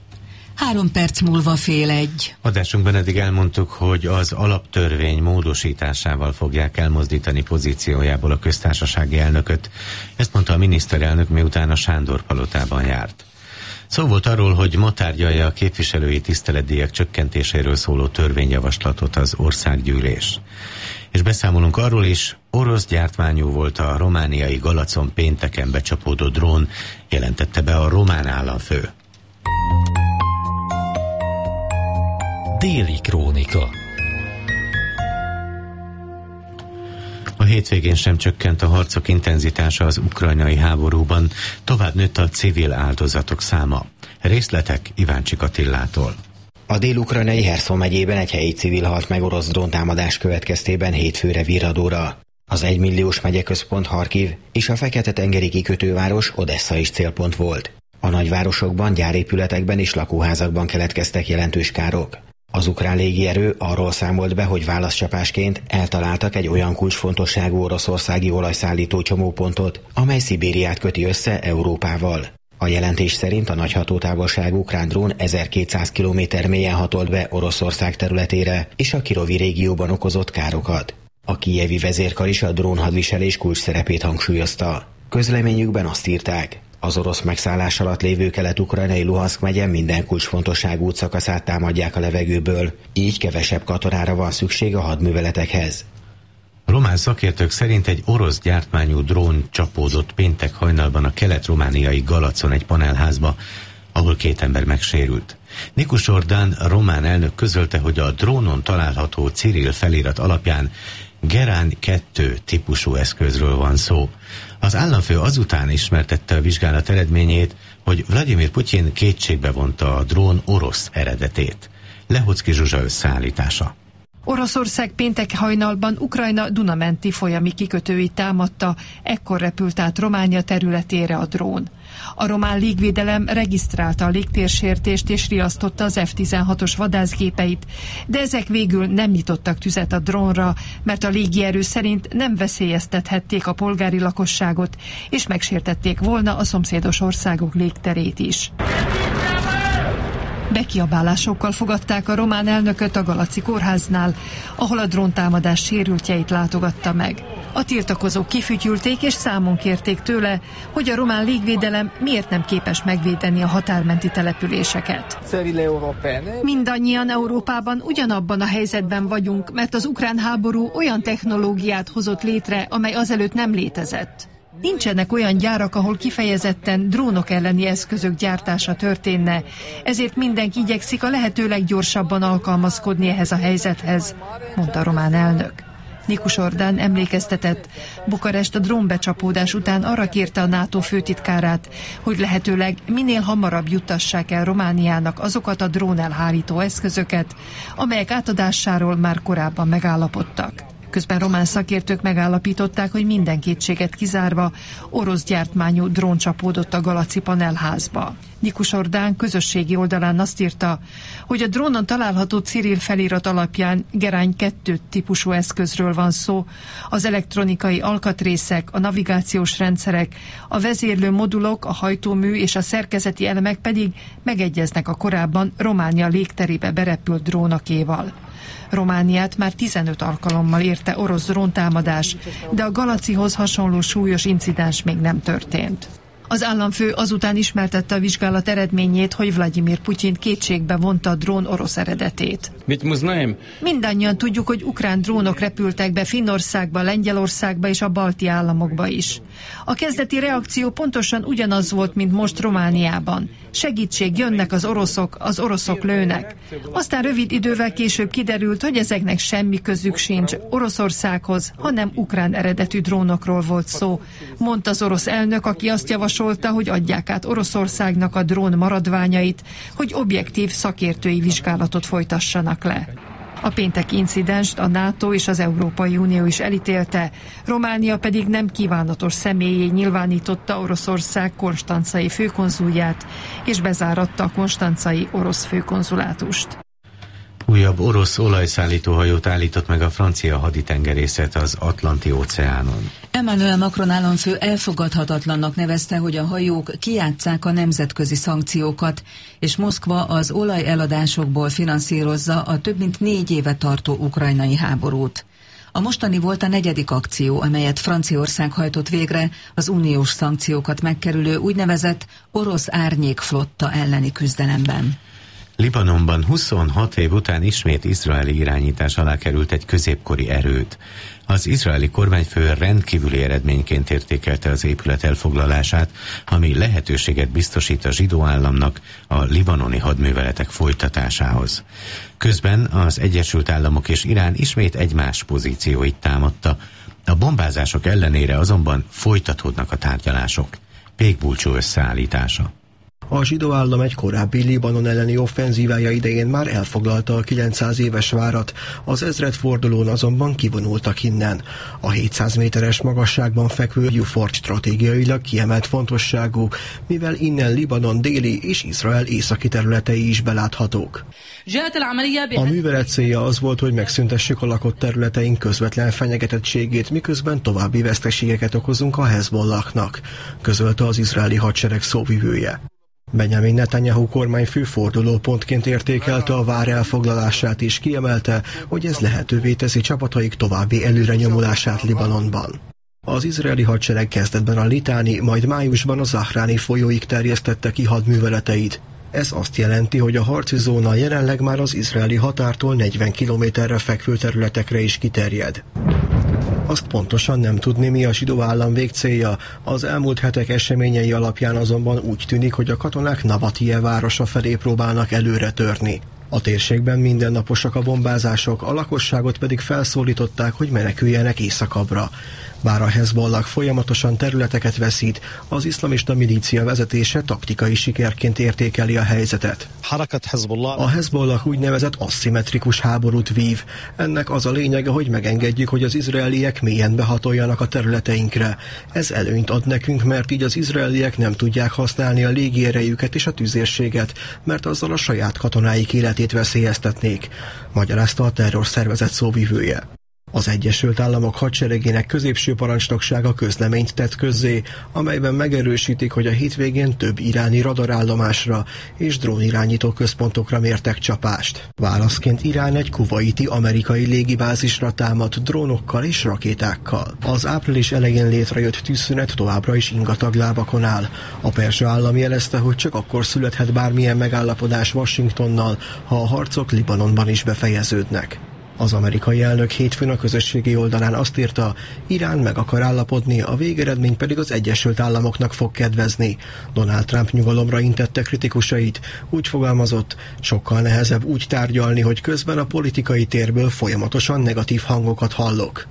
C: Három perc múlva fél egy.
B: Adásunkban eddig elmondtuk, hogy az alaptörvény módosításával fogják elmozdítani pozíciójából a köztársasági elnököt. Ezt mondta a miniszterelnök, miután a Sándor palotában járt. Szó volt arról, hogy ma tárgyalja a képviselői tiszteletdíjak csökkentéséről szóló törvényjavaslatot az országgyűlés. És beszámolunk arról is, orosz gyártmányú volt a romániai Galacon pénteken becsapódó drón, jelentette be a román államfő.
X: Déli Krónika.
B: A hétvégén sem csökkent a harcok intenzitása az ukrajnai háborúban, tovább nőtt a civil áldozatok száma. Részletek Iváncsik Attillától.
Y: A dél-ukrajnai Herszon megyében egy helyi civil halt meg orosz dróntámadás következtében hétfőre virradóra. Az egymilliós megyeközpont Harkiv és a Fekete-tengeri kikötőváros Odessa is célpont volt. A nagyvárosokban, gyárépületekben és lakóházakban keletkeztek jelentős károk. Az ukrán légierő arról számolt be, hogy válaszcsapásként eltaláltak egy olyan kulcsfontosságú oroszországi olajszállító csomópontot, amely Szibériát köti össze Európával. A jelentés szerint a nagy hatótávolságú ukrán drón ezerkétszáz kilométer mélyen hatolt be Oroszország területére, és a Kirovi régióban okozott károkat. A kijevi vezérkar is a drónhadviselés kulcs szerepét hangsúlyozta. Közleményükben azt írták: az orosz megszállás alatt lévő kelet-ukrajnai Luhanszk megye minden kulcsfontosságú útszakaszát támadják a levegőből, így kevesebb katonára van szükség a hadműveletekhez.
B: Román szakértők szerint egy orosz gyártmányú drón csapódott péntek hajnalban a kelet-romániai Galacon egy panelházba, ahol két ember megsérült. Nikus Orbán román elnök közölte, hogy a drónon található Cirill felirat alapján Gerán kettő típusú eszközről van szó. Az államfő azután ismertette a vizsgálat eredményét, hogy Vladimir Putyin kétségbe vonta a drón orosz eredetét. Lehocki Zsuzsa összeállítása.
Z: Oroszország péntek hajnalban Ukrajna Dunamenti folyami kikötőit támadta, ekkor repült át Románia területére a drón. A román légvédelem regisztrálta a légtérsértést és riasztotta az ef tizenhatos vadászgépeit, de ezek végül nem nyitottak tüzet a drónra, mert a légierő szerint nem veszélyeztethették a polgári lakosságot, és megsértették volna a szomszédos országok légterét is. Bekiabálásokkal fogadták a román elnököt a Galaci kórháznál, ahol a dróntámadás sérültjeit látogatta meg. A tiltakozók kifütyülték és számon kérték tőle, hogy a román légvédelem miért nem képes megvédeni a határmenti településeket. Mindannyian Európában ugyanabban a helyzetben vagyunk, mert az ukrán háború olyan technológiát hozott létre, amely azelőtt nem létezett. Nincsenek olyan gyárak, ahol kifejezetten drónok elleni eszközök gyártása történne, ezért mindenki igyekszik a lehető leggyorsabban alkalmazkodni ehhez a helyzethez, mondta a román elnök. Nikus Ordán emlékeztetett, Bukarest a drónbecsapódás után arra kérte a NATO főtitkárát, hogy lehetőleg minél hamarabb juttassák el Romániának azokat a drónelhárító eszközöket, amelyek átadásáról már korábban megállapodtak. Közben román szakértők megállapították, hogy minden kétséget kizárva orosz gyártmányú drón csapódott a Galaci panelházba. Nikus Ordán közösségi oldalán azt írta, hogy a drónon található Cirill felirat alapján Gerány kettő típusú eszközről van szó, az elektronikai alkatrészek, a navigációs rendszerek, a vezérlő modulok, a hajtómű és a szerkezeti elemek pedig megegyeznek a korábban Románia légterébe berepült drónokéval. Romániát már tizenöt alkalommal érte orosz dróntámadás, de a Galacihoz hasonló súlyos incidens még nem történt. Az államfő azután ismertette a vizsgálat eredményét, hogy Vladimir Putyin kétségbe vonta a drón orosz eredetét. Mindannyian tudjuk, hogy ukrán drónok repültek be Finnországba, Lengyelországba és a balti államokba is. A kezdeti reakció pontosan ugyanaz volt, mint most Romániában. Segítség, jönnek az oroszok, az oroszok lőnek. Aztán rövid idővel később kiderült, hogy ezeknek semmi közük sincs Oroszországhoz, hanem ukrán eredetű drónokról volt szó, mondta az orosz elnök, aki azt javasolta, hogy adják át Oroszországnak a drón maradványait, hogy objektív szakértői vizsgálatot folytassanak le. A pénteki incidenst a NATO és az Európai Unió is elítélte, Románia pedig nem kívánatos személyé nyilvánította Oroszország konstancai főkonzulját, és bezáratta a konstancai orosz főkonzulátust.
B: Újabb orosz olajszállító hajót állított meg a francia haditengerészet az Atlanti-óceánon.
C: Emmanuel Macron államfő elfogadhatatlannak nevezte, hogy a hajók kijátsszák a nemzetközi szankciókat, és Moszkva az olajeladásokból finanszírozza a több mint négy éve tartó ukrajnai háborút. A mostani volt a negyedik akció, amelyet Franciaország hajtott végre az uniós szankciókat megkerülő úgynevezett orosz árnyékflotta elleni küzdelemben.
B: Libanonban huszonhat év után ismét izraeli irányítás alá került egy középkori erőd. Az izraeli kormányfő rendkívüli eredményként értékelte az épület elfoglalását, ami lehetőséget biztosít a zsidó államnak a libanoni hadműveletek folytatásához. Közben az Egyesült Államok és Irán ismét egymás pozícióit támadta. A bombázások ellenére azonban folytatódnak a tárgyalások. Pékbulcsú összeállítása.
H: A zsidó állam egy korábbi Libanon elleni offenzívája idején már elfoglalta a kilencszáz éves várat, az ezredfordulón azonban kivonultak innen. A hétszáz méteres magasságban fekvő Jufort stratégiailag kiemelt fontosságú, mivel innen Libanon déli és Izrael északi területei is beláthatók. A művelet célja az volt, hogy megszüntessük a lakott területeink közvetlen fenyegetettségét, miközben további veszteségeket okozunk a Hezbollahnak, közölte az izraeli hadsereg szóvivője. Benjamin Netanyahu kormányfő fordulópontként értékelte a vár elfoglalását és kiemelte, hogy ez lehetővé teszi csapataik további előrenyomulását Libanonban. Az izraeli hadsereg kezdetben a Litáni, majd májusban a Zahráni folyóig terjesztette ki hadműveleteit. Ez azt jelenti, hogy a harci zóna jelenleg már az izraeli határtól negyven kilométerre fekvő területekre is kiterjed. Azt pontosan nem tudni, mi a zsidó állam végcélja, az elmúlt hetek eseményei alapján azonban úgy tűnik, hogy a katonák Navatie városa felé próbálnak előre törni. A térségben mindennaposak a bombázások, a lakosságot pedig felszólították, hogy meneküljenek északabbra. Bár a Hezbollah folyamatosan területeket veszít, az iszlamista milícia vezetése taktikai sikerként értékeli a helyzetet. A Hezbollah úgynevezett aszimmetrikus háborút vív. Ennek az a lényege, hogy megengedjük, hogy az izraeliek mélyen behatoljanak a területeinkre. Ez előnyt ad nekünk, mert így az izraeliek nem tudják használni a légierejüket és a tüzérséget, mert azzal a saját katonáik életét veszélyeztetnék, magyarázta a terrorszervezet szóvivője. Az Egyesült Államok hadseregének középső parancsnoksága közleményt tett közzé, amelyben megerősítik, hogy a hétvégén több iráni radarállomásra és drónirányító központokra mértek csapást. Válaszként Irán egy kuvaiti amerikai légibázisra támadt drónokkal és rakétákkal. Az április elején létrejött tűzszünet továbbra is ingatag lábakon áll. A perzsa állam jelezte, hogy csak akkor születhet bármilyen megállapodás Washingtonnal, ha a harcok Libanonban is befejeződnek. Az amerikai elnök hétfőn a közösségi oldalán azt írta, Irán meg akar állapodni, a végeredmény pedig az Egyesült Államoknak fog kedvezni. Donald Trump nyugalomra intette kritikusait, úgy fogalmazott, sokkal nehezebb úgy tárgyalni, hogy közben a politikai térből folyamatosan negatív hangokat hallok.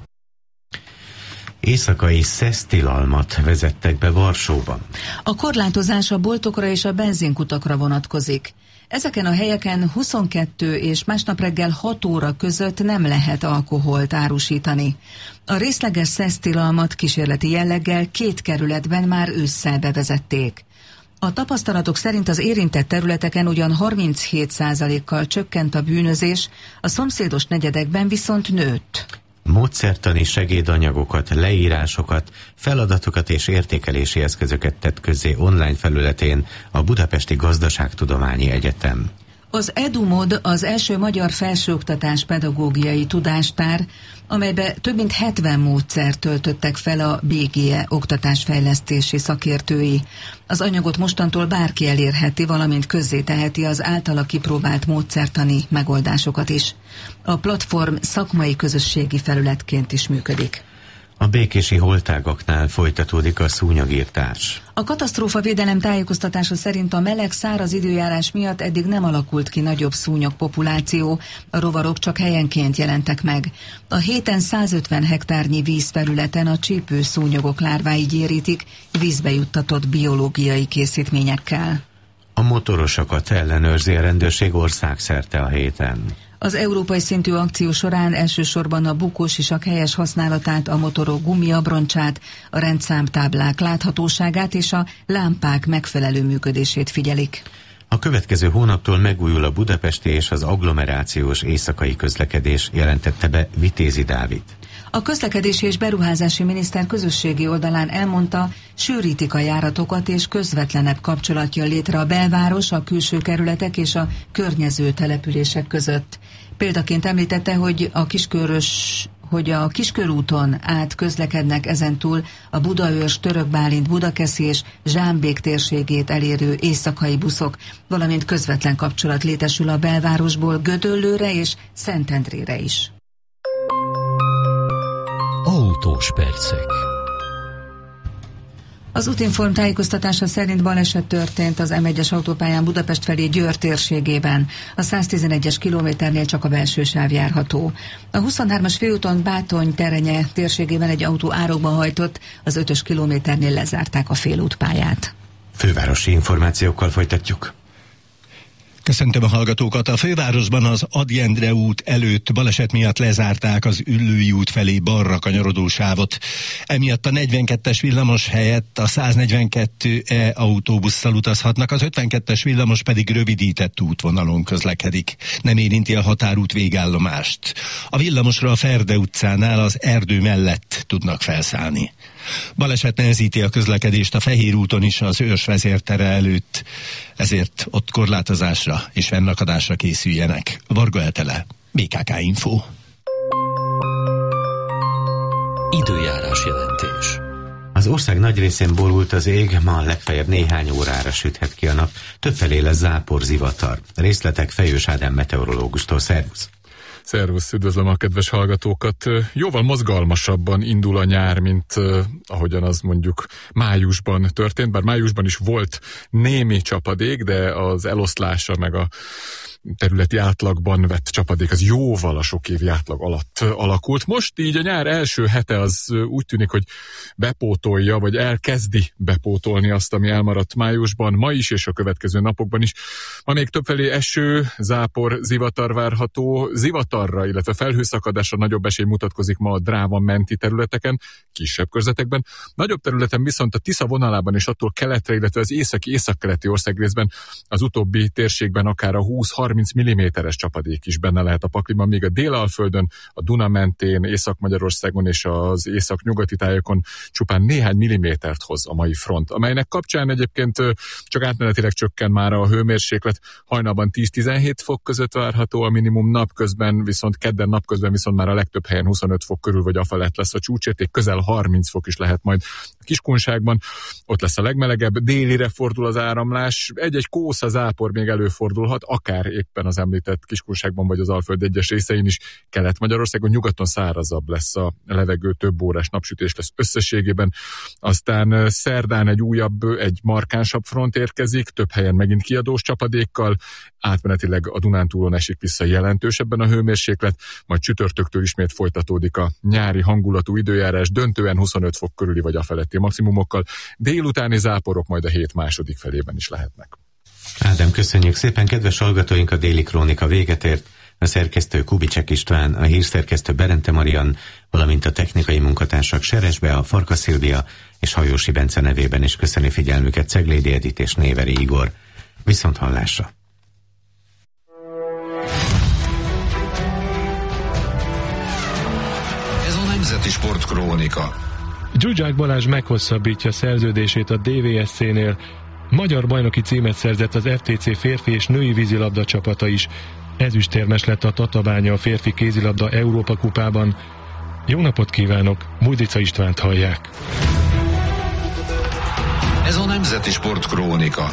B: Éjszakai szesztilalmat vezettek be Varsóban.
C: A korlátozás a boltokra és a benzinkutakra vonatkozik. Ezeken a helyeken huszonkettő és másnap reggel hat óra között nem lehet alkoholt árusítani. A részleges szesztilalmat kísérleti jelleggel két kerületben már ősszel bevezették. A tapasztalatok szerint az érintett területeken ugyan harminchét százalékkal csökkent a bűnözés, a szomszédos negyedekben viszont nőtt.
B: Módszertani segédanyagokat, leírásokat, feladatokat és értékelési eszközöket tett közzé online felületén a Budapesti Gazdaságtudományi Egyetem.
C: Az EduMod az első magyar felsőoktatás pedagógiai tudástár, amelybe több mint hetven módszert töltöttek fel a bé gé e oktatásfejlesztési szakértői. Az anyagot mostantól bárki elérheti, valamint közzéteheti az általa kipróbált módszertani megoldásokat is. A platform szakmai közösségi felületként is működik.
B: A békési holtágaknál folytatódik a szúnyogírtás.
C: A katasztrófavédelem tájékoztatása szerint a meleg száraz időjárás miatt eddig nem alakult ki nagyobb szúnyog populáció, a rovarok csak helyenként jelentek meg. A héten százötven hektárnyi vízfelületen a csípő szúnyogok lárvái gyérítik vízbe juttatott biológiai készítményekkel.
B: A motorosokat ellenőrzi a rendőrség országszerte a héten.
C: Az európai szintű akció során elsősorban a bukósisak helyes használatát, a motorok gumiabroncsát, a rendszámtáblák láthatóságát és a lámpák megfelelő működését figyelik.
B: A következő hónaptól megújul a budapesti és az agglomerációs éjszakai közlekedés, jelentette be Vitézi Dávid.
C: A közlekedési és beruházási miniszter közösségi oldalán elmondta, sűrítik a járatokat és közvetlenebb kapcsolat jön létre a belváros, a külső kerületek és a környező települések között. Példaként említette, hogy a Kiskörös hogy a Kiskörúton át közlekednek ezentúl a Budaörs, Törökbálint, Budakeszi és Zsámbék térségét elérő éjszakai buszok, valamint közvetlen kapcsolat létesül a belvárosból Gödöllőre és Szentendrére is.
I: Autós percek.
C: Az Útinform tájékoztatása szerint baleset történt az em egyes autópályán Budapest felé Győr térségében. A száztizenegyes kilométernél csak a belső sáv járható. A huszonhármas főúton Bátony-Terenye térségében egy autó árokba hajtott, az ötös kilométernél lezárták a félútpályát.
B: Fővárosi információkkal folytatjuk.
I: Köszöntöm a hallgatókat! A fővárosban az Ady Endre út előtt baleset miatt lezárták az Üllői út felé balra kanyarodó sávot. Emiatt a negyvenkettes villamos helyett a száznegyvenkettő E autóbusszal utazhatnak, az ötvenkettes villamos pedig rövidített útvonalon közlekedik. Nem érinti a határút végállomást. A villamosra a Ferde utcánál az erdő mellett tudnak felszállni. Baleset nehezíti a közlekedést a Fehér úton is az Őrs vezértere előtt, ezért ott korlátozásra és fennakadásra készüljenek. Varga Etele, bé ká ká Info.
B: Időjárás jelentés. Az ország nagy részén borult az ég, ma legfeljebb néhány órára süthet ki a nap. Többfelé lesz zápor, zivatar. Részletek Fejős Ádám meteorológustól. Szervusz!
J: Szervusz, üdvözlöm a kedves hallgatókat. Jóval mozgalmasabban indul a nyár, mint uh, ahogyan az mondjuk májusban történt, bár májusban is volt némi csapadék, de az eloszlása meg a területi átlagban vett csapadék az jóval a sok évi átlag alatt alakult. Most így a nyár első hete az úgy tűnik, hogy bepótolja, vagy elkezdi bepótolni azt, ami elmaradt májusban, ma is és a következő napokban is. Ma még többfelé eső, zápor, zivatar várható. Zivatarra, illetve felhőszakadásra nagyobb esély mutatkozik ma a Dráva menti területeken, kisebb körzetekben. Nagyobb területen viszont a Tisza vonalában és attól keletre, illetve az északi északkeleti országrészben az utóbbi térségben akár a húsz-harminc harminc milliméteres csapadék is benne lehet a pakliban, míg a Délalföldön, a Duna mentén, Észak-Magyarországon és az észak-nyugati tájakon csupán néhány millimétert hoz a mai front, amelynek kapcsán egyébként csak átmenetileg csökken már a hőmérséklet, hajnalban tíz-tizenhét fok között várható a minimum, napközben viszont kedden napközben viszont már a legtöbb helyen huszonöt fok körül vagy afelett lesz a csúcsérték, közel harminc fok is lehet majd a Kiskunságban, ott lesz a legmelegebb, délire fordul az áramlás, egy-egy kósza zápor még előfordulhat, akár éppen az említett Kiskunságban vagy az Alföld egyes részein is, Kelet-Magyarországon, nyugaton szárazabb lesz a levegő, több órás napsütés lesz összességében, aztán szerdán egy újabb, egy markánsabb front érkezik, több helyen megint kiadós csapadékkal, átmenetileg a Dunántúlon esik vissza jelentősebben a hőmérséklet, majd csütörtöktől ismét folytatódik a nyári hangulatú időjárás, döntően huszonöt fok körüli vagy afeletti maximumokkal, délutáni záporok majd a hét második felében is lehetnek.
B: Ádám, köszönjük szépen, kedves hallgatóink, a Déli Krónika véget ért. A szerkesztő Kubicek István, a hírszerkesztő Berente Marian, valamint a technikai munkatársak Seresbe, a Farkas Szilvia és Hajósi Bence nevében is köszöni figyelmüket Ceglédi Edit és Néveri Igor. Viszont hallásra!
K: Ez a Nemzeti Sportkrónika.
L: Zsuzsák Balázs meghosszabbítja szerződését a dé vé es cé-nél. Magyar bajnoki címet szerzett az ef té cé férfi és női vízilabda csapata is. Ezüstérmes lett a Tatabánya a férfi kézilabda Európa kupában. Jó napot kívánok, Mújdica Istvánt hallják.
K: Ez a Nemzeti Sportkrónika.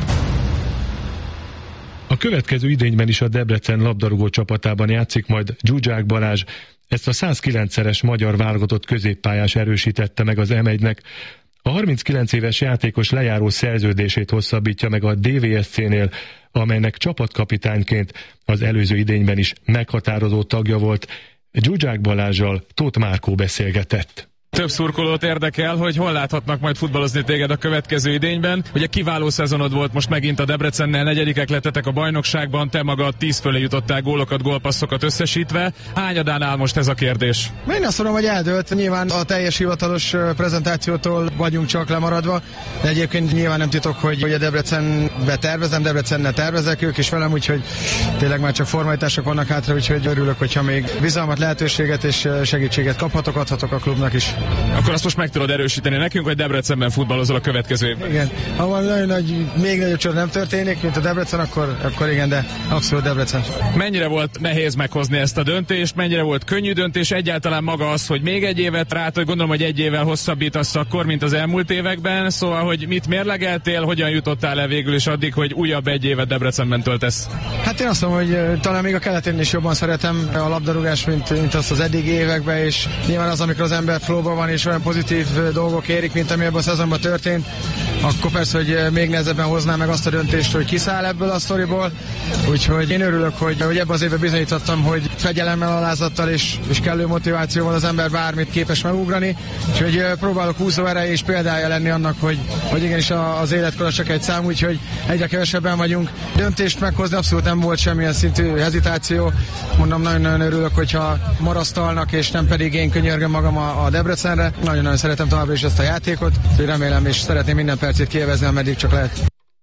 L: A következő idényben is a Debrecen labdarúgó csapatában játszik majd Zsuzsák Balázs. Ezt a százkilencszeres magyar válogatott középpályás erősítette meg az em egynek. A harminckilenc éves játékos lejáró szerződését hosszabbítja meg a dé vé es cé-nél, amelynek csapatkapitányként az előző idényben is meghatározó tagja volt. Zsuzsák Balázsral Tóth Márkó beszélgetett.
M: Több szurkolót érdekel, hogy hol láthatnak majd futballozni téged a következő idényben. Ugye kiváló szezonod volt most megint a Debrecennel, negyedikek lettetek a bajnokságban, te magad tíz fölé jutottál gólokat, gólpasszokat összesítve. Hányadán áll most ez a kérdés?
N: Én azt mondom, hogy eldőlt. Nyilván a teljes hivatalos prezentációtól vagyunk csak lemaradva, de egyébként nyilván nem titok, hogy a Debrecenbe tervezem, Debrecennel tervezek, ők is velem, úgyhogy tényleg már csak formalitások vannak hátra, úgyhogy örülök, hogyha még bizalmat, lehetőséget és segítséget kaphatok, adhatok a klubnak is.
M: Akkor azt most meg tudod erősíteni nekünk, hogy Debrecenben futballozol a következő évben.
N: Igen, ha van nagyon nagy, még nagyobb csoda nem történik, mint a Debrecen, akkor, akkor igen, de abszolút Debrecen.
M: Mennyire volt nehéz meghozni ezt a döntést, mennyire volt könnyű döntés, egyáltalán maga az, hogy még egy évet rá, hogy gondolom, hogy egy évvel hosszabbítasz akkor, mint az elmúlt években, szóval, hogy mit mérlegeltél, hogyan jutottál el végül is addig, hogy újabb egy évet Debrecenben töltesz?
N: Hát én azt mondom, hogy talán még a keletén is jobban szeretem a labdarúgást, mint, mint azt az eddigi években, és nyilván az, amikor az ember flowban van, és olyan pozitív dolgok érik, mint ami ebben a szezonban történt, akkor persze, hogy még nehezebben hoznám meg azt a döntést, hogy kiszáll ebből a sztoriból. Úgyhogy én örülök, hogy, hogy ebben az évben bizonyítottam, hogy fegyelemmel, alázattal és, és kellő motivációval az ember bármit képes megugrani. Úgyhogy próbálok húzó ereje és példája lenni annak, hogy, hogy igenis az életkor csak egy szám, úgyhogy egyre kevesebben vagyunk. Döntést meghozni abszolút nem volt semmilyen szintű hezitáció. Mondom, nagyon-nagyon örülök, hogyha marasztalnak, és nem pedig én könyörgöm magam a, a Debrecenre. Nagyon-nagyon szeretem továbbra is ezt a játékot, úgyhogy remélem és szeretném minden percét kiélvezni, ameddig csak lehet.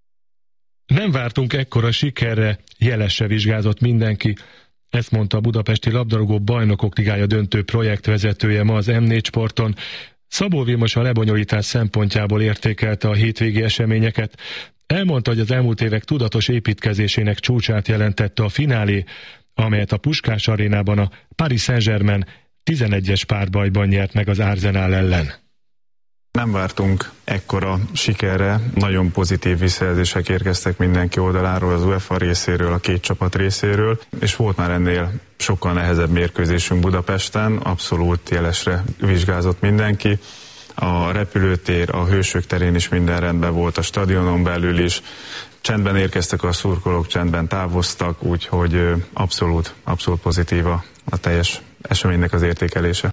L: Nem vártunk ekkora sikerre, jelesre vizsgázott mindenki. Ezt mondta a Budapesti Labdarúgó Bajnokok Ligája döntő projektvezetője ma az em négy Sporton. Szabó Vilmos a lebonyolítás szempontjából értékelte a hétvégi eseményeket. Elmondta, hogy az elmúlt évek tudatos építkezésének csúcsát jelentette a finálé, amelyet a Puskás arénában a Paris Saint-Germain tizenegyes párbajban nyert meg az Arsenal ellen.
O: Nem vártunk ekkora sikerre, nagyon pozitív visszajelzések érkeztek mindenki oldaláról, az UEFA részéről, a két csapat részéről, és volt már ennél sokkal nehezebb mérkőzésünk Budapesten, abszolút jelesre vizsgázott mindenki. A repülőtér, a Hősök terén is minden rendben volt, a stadionon belül is. Csendben érkeztek a szurkolók, csendben távoztak, úgyhogy abszolút, abszolút pozitív a, a teljes eseménynek az értékelése.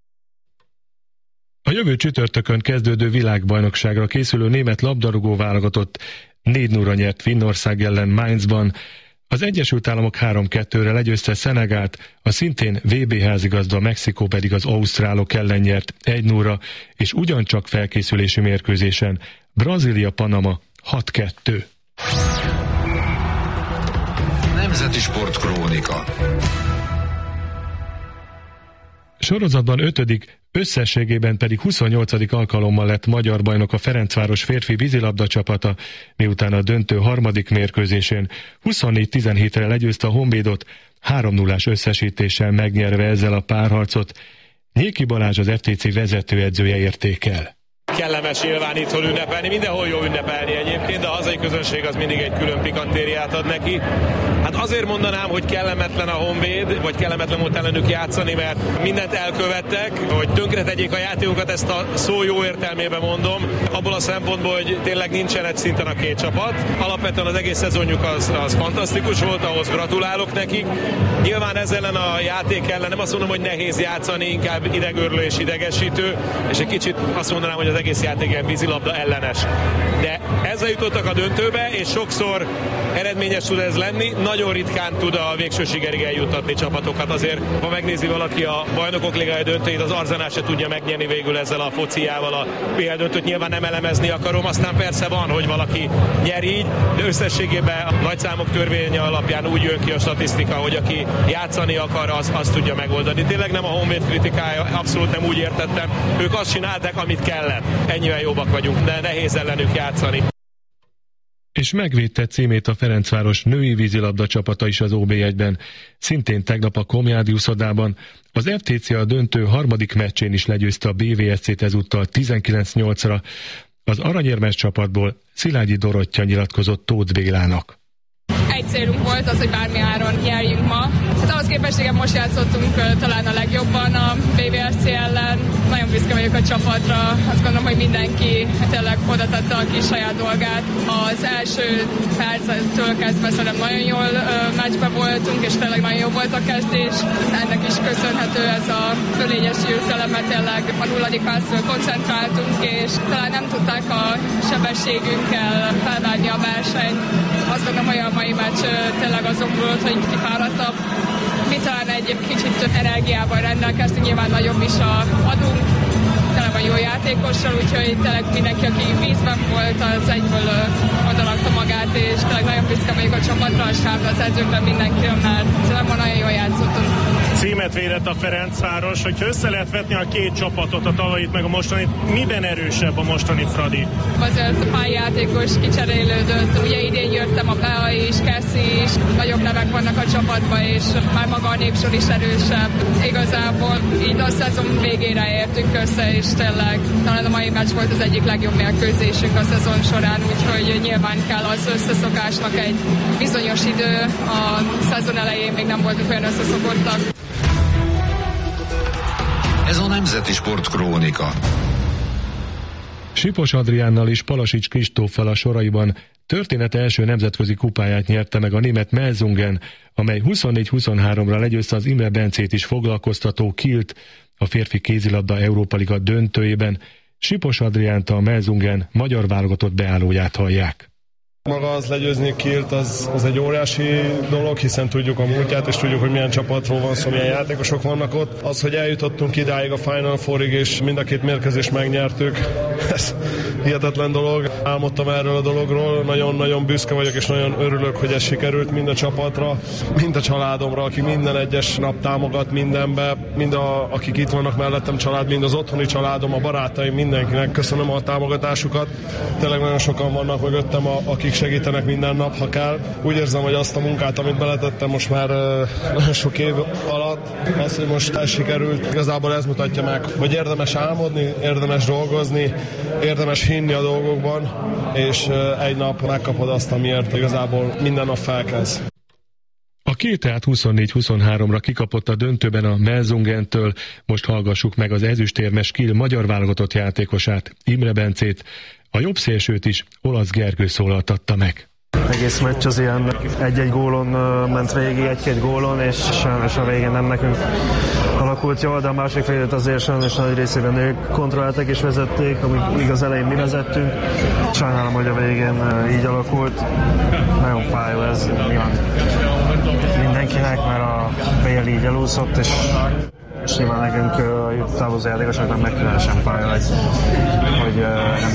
L: A jövő csütörtökön kezdődő világbajnokságra készülő német labdarúgó válogatott négy nulla nyert Finnország ellen Mainzban. Az Egyesült Államok három kettőre legyőzte Szenegált, a szintén vé bé házigazda Mexikó pedig az ausztrálok ellen nyert egy nulla, és ugyancsak felkészülési mérkőzésen Brazília-Panama hat kettő.
K: Nemzeti Sport Krónika.
L: Sorozatban ötödik, összességében pedig huszonnyolcadik alkalommal lett magyar bajnok a Ferencváros férfi vízilabda csapata, miután a döntő harmadik mérkőzésén huszonnégy tizenhétre legyőzte a Honvédot, három nullás összesítéssel megnyerve ezzel a párharcot. Nyéki Balázs, az ef té cé vezetőedzője értékel.
F: Kellemes nyilván itthon ünnepelni, mindenhol jó ünnepelni egyébként, de a hazai közönség az mindig egy külön pikantériát ad neki. Hát azért mondanám, hogy kellemetlen a Honvéd, vagy kellemetlen volt ellenük játszani, mert mindent elkövettek, hogy tönkretegyék a játékokat, ezt a szó jó értelmében mondom, abból a szempontból, hogy tényleg nincsen egy szinten a két csapat. Alapvetően az egész szezonjuk az, az fantasztikus volt, ahhoz gratulálok nekik. Nyilván ezzel ellen a játék ellen nem azt mondom, hogy nehéz játszani, inkább idegörlő és idegesítő, és egy kicsit azt mondanám, hogy az egész játék ilyen vízilabda ellenes. De ezzel jutottak a döntőbe, és sokszor eredményes tud ez lenni, nagyon ritkán tud a végső sikerig eljuttatni csapatokat. Azért, ha megnézi valaki a Bajnokok Ligája döntőjét, az Arzenál se tudja megnyerni végül ezzel a fociával a bé el döntőt, nyilván nem elemezni akarom, aztán persze van, hogy valaki nyer így, de összességében a nagyszámok törvénye alapján úgy jön ki a statisztika, hogy aki játszani akar, az azt tudja megoldani. Tényleg nem a Honvéd kritikája, abszolút nem úgy értettem. Ők azt csinálták, amit kellett. Ennyivel jobbak vagyunk, de nehéz ellenük játszani.
L: És megvédte címét a Ferencváros női vízilabda csapata is az o bé egyben. Szintén tegnap a Komjádi uszodában az ef té cé a döntő harmadik meccsén is legyőzte a bé vé es cét ezúttal tizenkilenc nyolcra. Az aranyérmes csapatból Szilágyi Dorottya nyilatkozott Tóth Bélának.
P: Egy célunk volt az, hogy bármi áron nyerjünk ma. Hát ahhoz képest, igen, most játszottunk talán a legjobban a bé vé es cé ellen. Nagyon büszke vagyok a csapatra. Azt gondolom, hogy mindenki tényleg oda tette a kis saját dolgát. Az első perctől kezdve szerintem nagyon jól meccsbe voltunk, és tényleg nagyon jó volt a kezdés. Ennek is köszönhető ez a fölényes győzelem, mert tényleg a nulladik percről koncentráltunk, és talán nem tudták a sebességünkkel felvárni a versenyt. Azt gondolom, hogy a mai meccs tényleg azon volt, hogy kifáradtabb. Mi talán egy kicsit több energiával rendelkeztünk, nyilván nagyobb is a adunk, tele van jó játékossal, úgyhogy tényleg mindenki, aki vízben volt, az egyből odarakta magát, és tényleg nagyon büszke vagyok a csapatra, a stábra, az edzőkre, mindenkire, mert tényleg nagyon jól játszottunk.
Q: Címet védett a Ferencváros, hogyha össze lehet vetni a két csapatot, a tavalyit meg a mostanit, miben erősebb a mostani Fradi?
P: Azért a pályájátékos kicserélődött, ugye idén jöttem a Bea is, Kessi is, nagyobb nevek vannak a csapatban, és már maga a népsor is erősebb. Igazából így a szezon végére értünk össze, és tényleg talán a mai meccs volt az egyik legjobb mérkőzésünk a szezon során, úgyhogy nyilván kell az összeszokásnak egy bizonyos idő, a szezon elején még nem voltunk olyan összeszokottak.
K: Ez a Nemzeti Sport Krónika.
L: Sipos Adriánnal és Palasics Kristóffal a soraiban története első nemzetközi kupáját nyerte meg a német Melsungen, amely huszonnégy huszonháromra legyőzte az Imre Bencét is foglalkoztató Kielt a férfi kézilabda Európa Liga döntőjében. Sipos Adriánt, a Melsungen magyar válogatott beállóját hallják.
R: Maga az legyőzni Kielt, az, az egy óriási dolog, hiszen tudjuk a múltját, és tudjuk, hogy milyen csapatról van szó, milyen játékosok vannak ott. Az, hogy eljutottunk idáig a Final Fourig, és mind a két mérkőzést megnyertük, ez hihetetlen dolog. Álmodtam erről a dologról, nagyon-nagyon büszke vagyok, és nagyon örülök, hogy ez sikerült mind a csapatra, mind a családomra, aki minden egyes nap támogat mindenbe, mind a, akik itt vannak mellettem család, mind az otthoni családom, a barátaim, mindenkinek köszönöm a támogatásukat. Tényleg nagyon sokan vannak mögöttem, akik segítenek minden nap, ha kell. Úgy érzem, hogy azt a munkát, amit beletettem most már uh, nagyon sok év alatt, az, hogy most ez sikerült, igazából ez mutatja meg, hogy érdemes álmodni, érdemes dolgozni, érdemes hinni a dolgokban, és uh, egy nap megkapod azt, amiért igazából minden nap felkelsz.
L: A két tehát huszonnégy huszonháromra kikapott a döntőben a Melsungentől, most hallgassuk meg az ezüstérmes Kiel magyar válogatott játékosát, Imre Bencét. A jobb szélsőt is Olasz Gergő szólaltatta meg.
S: Egész meccs az ilyen egy-egy gólon ment végig, egy-két gólon, és sajnos a végén nem nekünk alakult jól, de a másik félet azért sajnos nagy részében ők kontrolláltak és vezették, amíg az elején mi vezettünk. Sajnálom, hogy a végén így alakult. Nagyon fájó ez nyilván mindenkinek, mert a bé el így elúszott, és és nyilván nekünk távozó játékosoknak meg különösen fájó, hogy, hogy nem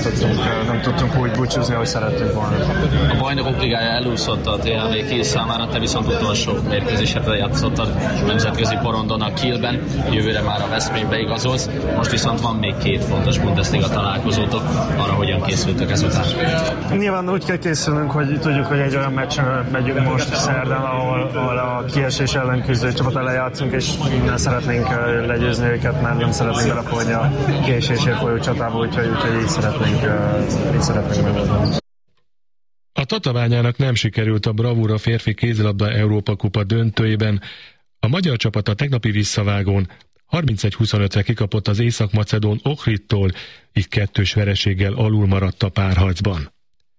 S: tudtunk, nem tudtunk úgy búcsúzni, ahogy szerettünk volna.
A: A Bajnokok Ligája elúszott a té há vé Kiel számára, te viszont utolsó mérkőzésetre játszott a nemzetközi porondon a Kielben, jövőre már a Veszprémbe igazolsz, most viszont van még két fontos Bundesliga találkozótok, arra hogyan készültök ezután?
S: Nyilván úgy kell készülnünk, hogy tudjuk, hogy egy olyan meccsen megyünk most szerdán, ahol, ahol a kiesés ellen küzdő csapat ellen játszunk, és nem szeretnénk legyőzni őket, mert nem szeretnénk belefolyni a kiesésért folyó csatába, úgyhogy, úgyhogy így szeretnénk, így szeretnénk megoldani.
L: A Tatabányának nem sikerült a bravúra férfi kézilabda Európa kupa döntőjében. A magyar csapat a tegnapi visszavágón harmincegy huszonötre kikapott az észak-macedón Ohridtól, így kettős vereséggel alul maradt a párharcban.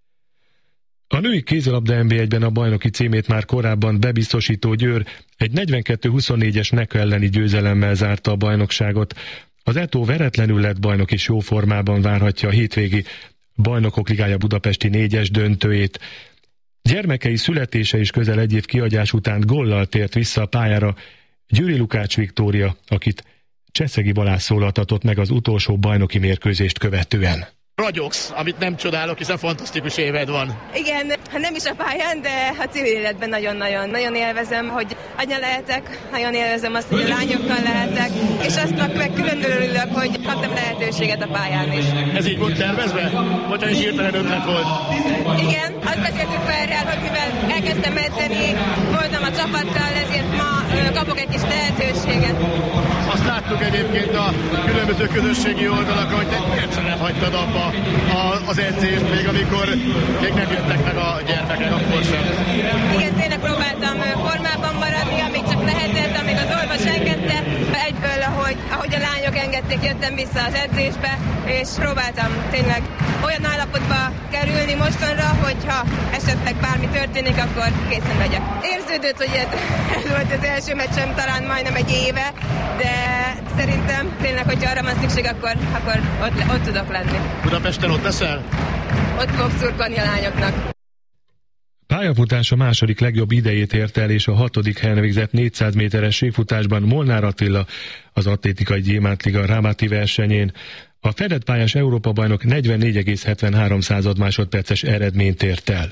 L: A női kézilabda en bé egyben a bajnoki címét már korábban bebiztosító Győr egy negyvenkettő huszonnégyes Neka elleni győzelemmel zárta a bajnokságot. Az é té o veretlenül lett bajnok is jó formában várhatja a hétvégi Bajnokok Ligája budapesti négyes döntőjét. Gyermekei születése is közel egy év kihagyás után góllal tért vissza a pályára Győri Lukács Viktória, akit Cseszegi Balázs szólaltatott meg az utolsó bajnoki mérkőzést követően.
T: Ragyogsz, amit nem csodálok, hiszen fantasztikus éved van.
U: Igen, hát nem is a pályán, de a civil életben nagyon-nagyon nagyon élvezem, hogy anya lehetek, nagyon élvezem azt, hogy a lányokkal lehetek, és aztnak meg külön örülök, hogy kaptam lehetőséget a pályán is.
T: Ez így volt tervezve? Vagy egy hirtelen ötlet volt?
U: Igen, azt beszéltük Ferrel, hogy mivel elkezdtem edzeni, voltam a csapattal, ezért ma kapok egy kis lehetőséget.
T: Azt láttuk egyébként a különböző közösségi oldalakon, hogy te persze nem hagytad abba a, az edzést, még amikor még nem jöttek meg a gyermekek, akkor sem.
U: Igen, tényleg próbáltam formában maradni, amíg csak lehetett, amíg az orvos engedte. Egyből, ahogy, ahogy a lányok engedték, jöttem vissza az edzésbe, és próbáltam tényleg olyan állapotba kerülni mostanra, hogyha esetleg bármi történik, akkor készen legyek. Érződött, hogy ez, ez volt az első meccsem talán majdnem egy éve, de szerintem tényleg, hogyha arra van szükség, akkor, akkor ott, ott tudok lenni.
T: Budapesten ott leszel?
U: Ott fogok szurkolni a lányoknak.
L: Pályafutása második legjobb idejét ért el, és a hatodik helyen végzett négyszáz méteres síkfutásban Molnár Attila az Atlétikai Gyémántliga Rámáti versenyén. A fedett pályás Európa-bajnok negyvennégy egész hetvenhárom másodperces eredményt ért el.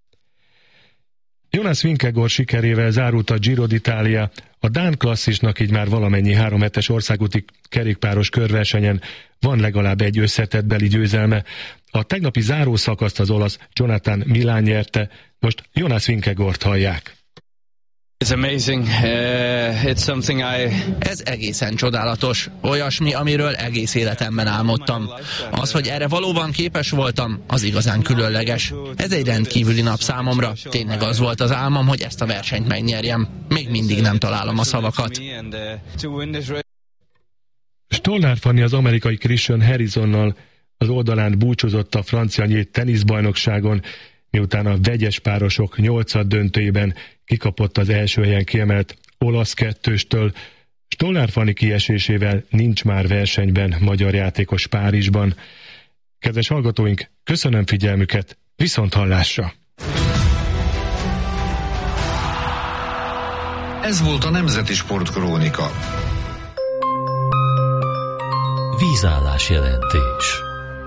L: Jonas Vingegaard sikerével zárult a Giro d'Italia, a dán klasszisnak így már valamennyi három hetes országúti kerékpáros körversenyen van legalább egy összetettbeli győzelme. A tegnapi zárószakaszt az olasz Jonathan Milán nyerte, most Jonas Vingegaard hallják.
V: It's amazing. Uh, it's something I...
W: Ez egészen csodálatos. Olyasmi, amiről egész életemben álmodtam. Az, hogy erre valóban képes voltam, az igazán különleges. Ez egy rendkívüli nap számomra. Tényleg az volt az álmom, hogy ezt a versenyt megnyerjem. Még mindig nem találom a szavakat.
L: Stollár Fanni az amerikai Christian Harrisonnal az oldalán búcsúzott a francia nyílt teniszbajnokságon, miután a vegyes párosok nyolcad döntőjében kikapott az első helyen kiemelt olasz kettőstől. Stollár Fanni kiesésével nincs már versenyben magyar játékos Párizsban. Kedves hallgatóink, köszönöm figyelmüket, viszont hallásra!
K: Ez volt a Nemzeti Sportkrónika.
X: Vízállás jelentés.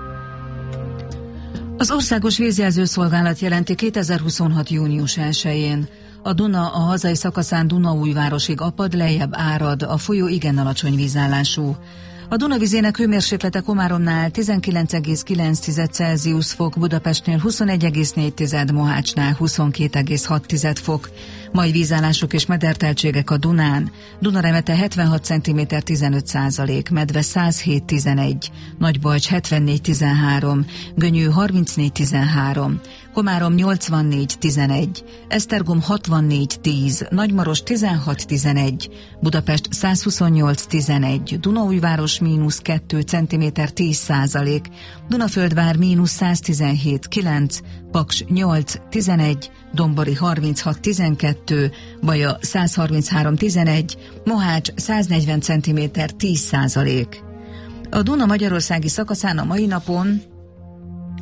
C: Az Országos Vízjelzőszolgálat jelenti kétezer-huszonhat. június elsején. A Duna a hazai szakaszán Dunaújvárosig apad, lejjebb árad, a folyó igen alacsony vízállású. A Duna vizének hőmérséklete Komáromnál tizenkilenc egész kilenc Celsius fok, Budapestnél huszonegy egész négy, Mohácsnál huszonkét egész hat fok. Mai vízállások és mederteltségek a Dunán. Dunaremete hetvenhat centiméter tizenöt százalék, Medve száz hét tizenegy, Nagybajcs hetvennégy tizenhárom, Gönyű harmincnégy tizenhárom, Komárom nyolcvannégy tizenegy, Esztergom hatvannégy tíz, Nagymaros tizenhat tizenegy, Budapest százhuszonnyolc tizenegy, Dunaújváros mínusz kettő centiméter tíz százalék, Dunaföldvár mínusz száztizenhét kilenc, Paks nyolc tizenegy, Dombori harminchat tizenkettő, Baja százharminchárom tizenegy, Mohács száznegyven centiméter tíz százalék. A Duna magyarországi szakaszán a mai napon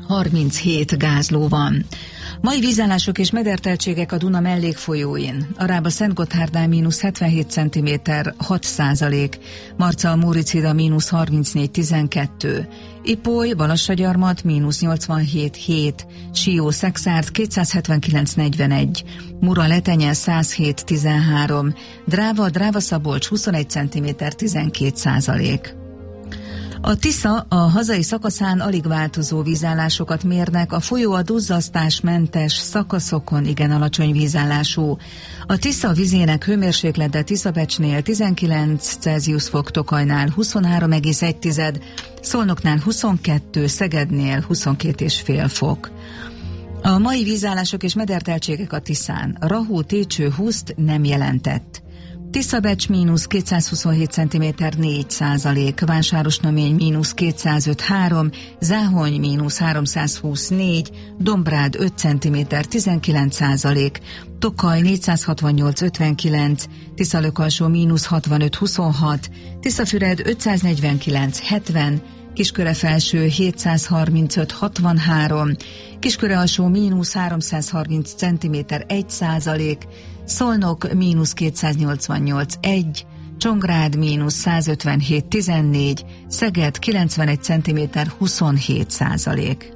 C: harminchét gázló van. Mai vízállások és mederteltségek a Duna mellékfolyóin. Arába Szentgotthárdnál mínusz hetvenhét centiméter, hat százalék. Marcal Móricida mínusz harmincnégy tizenkettő. Ipoly, Balassagyarmat mínusz nyolcvanhét hét. Sió Szexárd kétszázhetvenkilenc negyvenegy. Mura Letenye százhét tizenhárom. Dráva, Dráva Szabolcs huszonegy centiméter, tizenkét százalék. A Tisza a hazai szakaszán alig változó vízállásokat mérnek, a folyó a duzzasztásmentes szakaszokon igen alacsony vízállású. A Tisza vizének hőmérséklete Tiszabecsnél tizenkilenc Celsius fok, Tokajnál huszonhárom egész egy, Szolnoknál huszonkettő, Szegednél huszonkét egész öt fok. A mai vízállások és mederteltségek a Tiszán. Rahó Técső húszt nem jelentett. Tiszabecs mínusz kétszázhuszonhét centiméter, négy százalék, Vásárosnamény mínusz kétszázöt három, Záhony mínusz háromszázhúsznégy, Dombrád öt centiméter, tizenkilenc százalék, Tokaj négyszázhatvannyolc ötvenkilenc, Tiszalökalsó mínusz hatvanöt huszonhat, Tiszafüred ötszáznegyvenkilenc hetven, Kisköre-Felső hétszázharmincöt hatvanhárom, Kisköre-Alsó mínusz háromszázharminc centiméter, egy százalék, Szolnok mínusz kétszáznyolcvannyolc egy, Csongrád mínusz százötvenhét tizennégy, Szeged kilencvenegy centiméter, huszonhét százalék.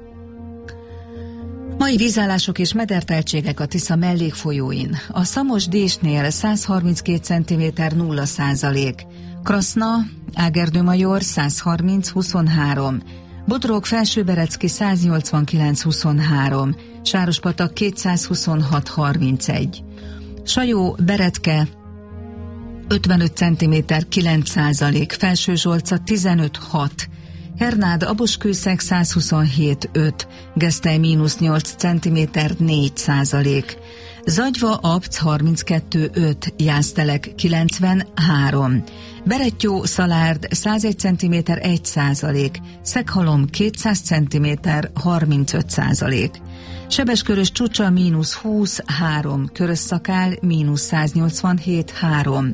C: Mai vízállások és mederteltségek a Tisza mellékfolyóin. A Szamos-Désnél százharminckét centiméter, nulla százalék. Kraszna, Ágerdő-Major százharminc huszonhárom, Bodrog Felsőberecki száznyolcvankilenc huszonhárom, Sárospatak kétszázhuszonhat harmincegy, Sajó Beretke ötvenöt centiméter, kilenc százalék, Felsőzsolca tizenöt hat, Hernád Aboskőszeg százhuszonhét öt, Gesztely mínusz nyolc centiméter, négy százalék, Zagyva Abc harminckettő öt, Jásztelek kilencvenhárom, Berettyó Szalárd százegy centiméter, egy százalék, Szeghalom kétszáz centiméter, harmincöt százalék, Sebeskörös Csúcsa mínusz húsz három, Körösszakál mínusz száznyolcvanhét három,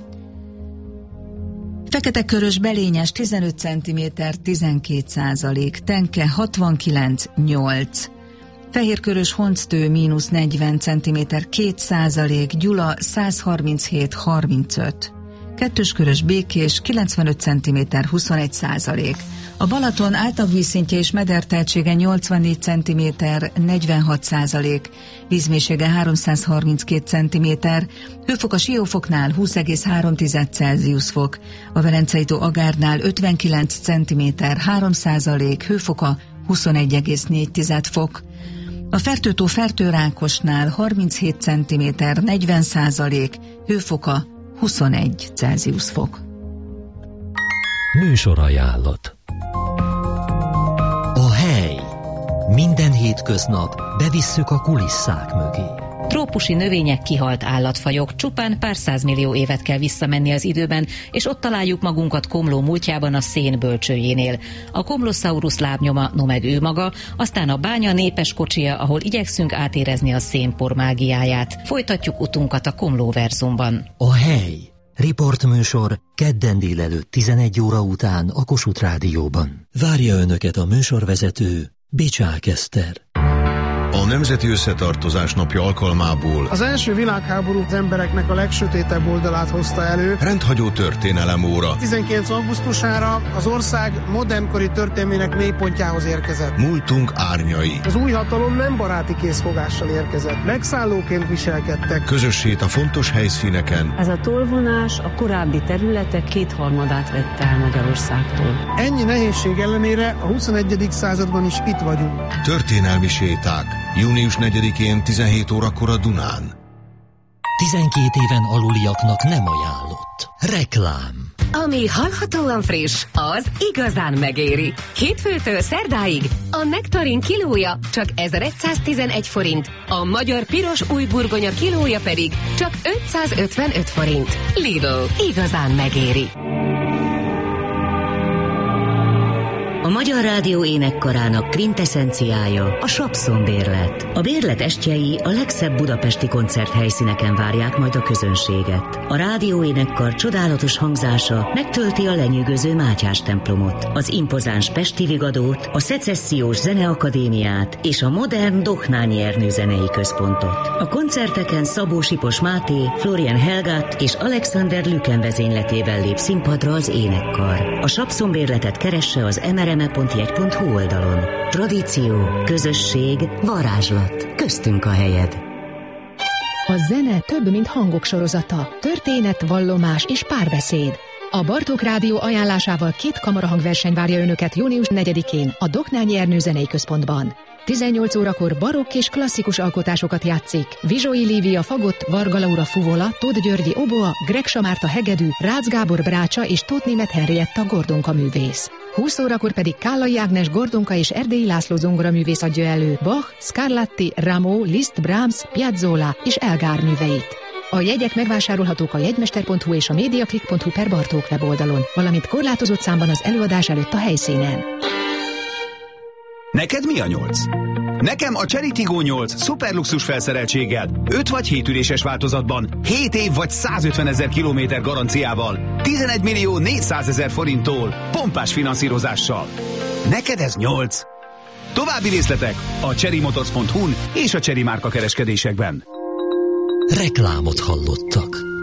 C: Fekete-Körös Belényes tizenöt centiméter, tizenkét százalék, Tenke hatvankilenc nyolc, Fehérkörös Honctő mínusz negyven centiméter, két százalék, Gyula százharminchét harmincöt, Kettőskörös Békés kilencvenöt centiméter, huszonegy százalék. A Balaton átlagvízszintje és mederteltsége nyolcvannégy centiméter, negyvenhat százalék, vízmélysége háromszázharminckét centiméter, hőfok a Siófoknál húsz egész három Celsius fok, a Velencei tó Agárnál ötvenkilenc centiméter, három százalék, hőfoka huszonegy egész négy fok, a Fertőtó Fertőrákosnál harminchét centiméter, negyven százalék, hőfoka huszonegy Celsius fok.
X: Műsorajánlat. A hely. Minden hétköznap bevisszük a kulisszák mögé.
D: Trópusi növények, kihalt állatfajok, csupán pár százmillió évet kell visszamenni az időben, és ott találjuk magunkat Komló múltjában a szén bölcsőjénél. A Komlosaurus lábnyoma, no meg ő maga, aztán a bánya népes kocsia, ahol igyekszünk átérezni a szénpor mágiáját. Folytatjuk utunkat a Komlóverzumban.
X: A hely. Riportműsor kedden délelőtt tizenegy óra után a Kossuth Rádióban. Várja Önöket a műsorvezető, Bicsák Eszter.
K: A Nemzeti Összetartozás Napja alkalmából
E: az első világháború az embereknek a legsötétebb oldalát hozta elő.
K: Rendhagyó történelem óra.
E: tizenkilenc augusztusára az ország modernkori történelmének mélypontjához érkezett.
K: Múltunk árnyai.
E: Az új hatalom nem baráti készfogással érkezett. Megszállóként viselkedtek.
K: Közössét a fontos helyszíneken.
G: Ez a tolvonás a korábbi területek kétharmadát vette el Magyarországtól.
E: Ennyi nehézség ellenére a huszonegyedik században is itt vagyunk.
K: Történelmi séták. június negyedikén tizenhét órakor a Dunán.
X: tizenkét éven aluliaknak nem ajánlott. Reklám.
H: Ami hallhatóan friss, az igazán megéri. Hétfőtől szerdáig a nektarin kilója csak ezeregyszáztizenegy forint, a magyar piros új burgonya kilója pedig csak ötszázötvenöt forint. Lidl, igazán megéri.
B: A Magyar Rádió énekkarának kvintessenciája a Sapszon-bérlet. A bérlet estjei a legszebb budapesti koncerthelyszíneken várják majd a közönséget. A rádió énekkar csodálatos hangzása megtölti a lenyűgöző Mátyás templomot, az impozáns Pesti Vigadót, a Szecessziós Zeneakadémiát és a modern Dohnányi Ernő zenei központot. A koncerteken Szabó Sipos Máté, Florian Helgát és Alexander Lüken vezényletében lép színpadra az énekkar. A Sapszon-bérletet keresse az em er em e pont jegy pont hu oldalon. Tradíció, közösség, varázslat. Köztünk a helyed.
I: A zene több, mint hangok sorozata. Történet, vallomás és párbeszéd. A Bartók Rádió ajánlásával két kamarahangverseny várja önöket június negyedikén a Dohnányi Ernő Zenei Központban. tizennyolc órakor barokk és klasszikus alkotásokat játszik. Vizsói Lívia fagott, Varga Laura fuvola, Tóth Györgyi oboa, Greg Samárta hegedű, Rácz Gábor brácsa és Tóth Németh Henrietta gordonka művész. húsz órakor pedig Kállai Ágnes gordonka és Erdélyi László zongora művész adja elő Bach, Scarlatti, Rameau, Liszt, Brahms, Piazzolla és Elgar műveit. A jegyek megvásárolhatók a jegymester pont hu és a mediaclick pont hu per Bartók weboldalon, valamint korlátozott számban az előadás előtt a helyszínen.
J: Neked mi a nyolc? Nekem a Chery Tiggo nyolc szuperluxus felszereltséggel, öt vagy hét üléses változatban, hét év vagy százötvenezer kilométer garanciával, tizenegy millió négyszázezer forinttól, pompás finanszírozással. Neked ez nyolc? További részletek a chery motors pont hu-n és a Chery márka kereskedésekben.
X: Reklámot hallottak.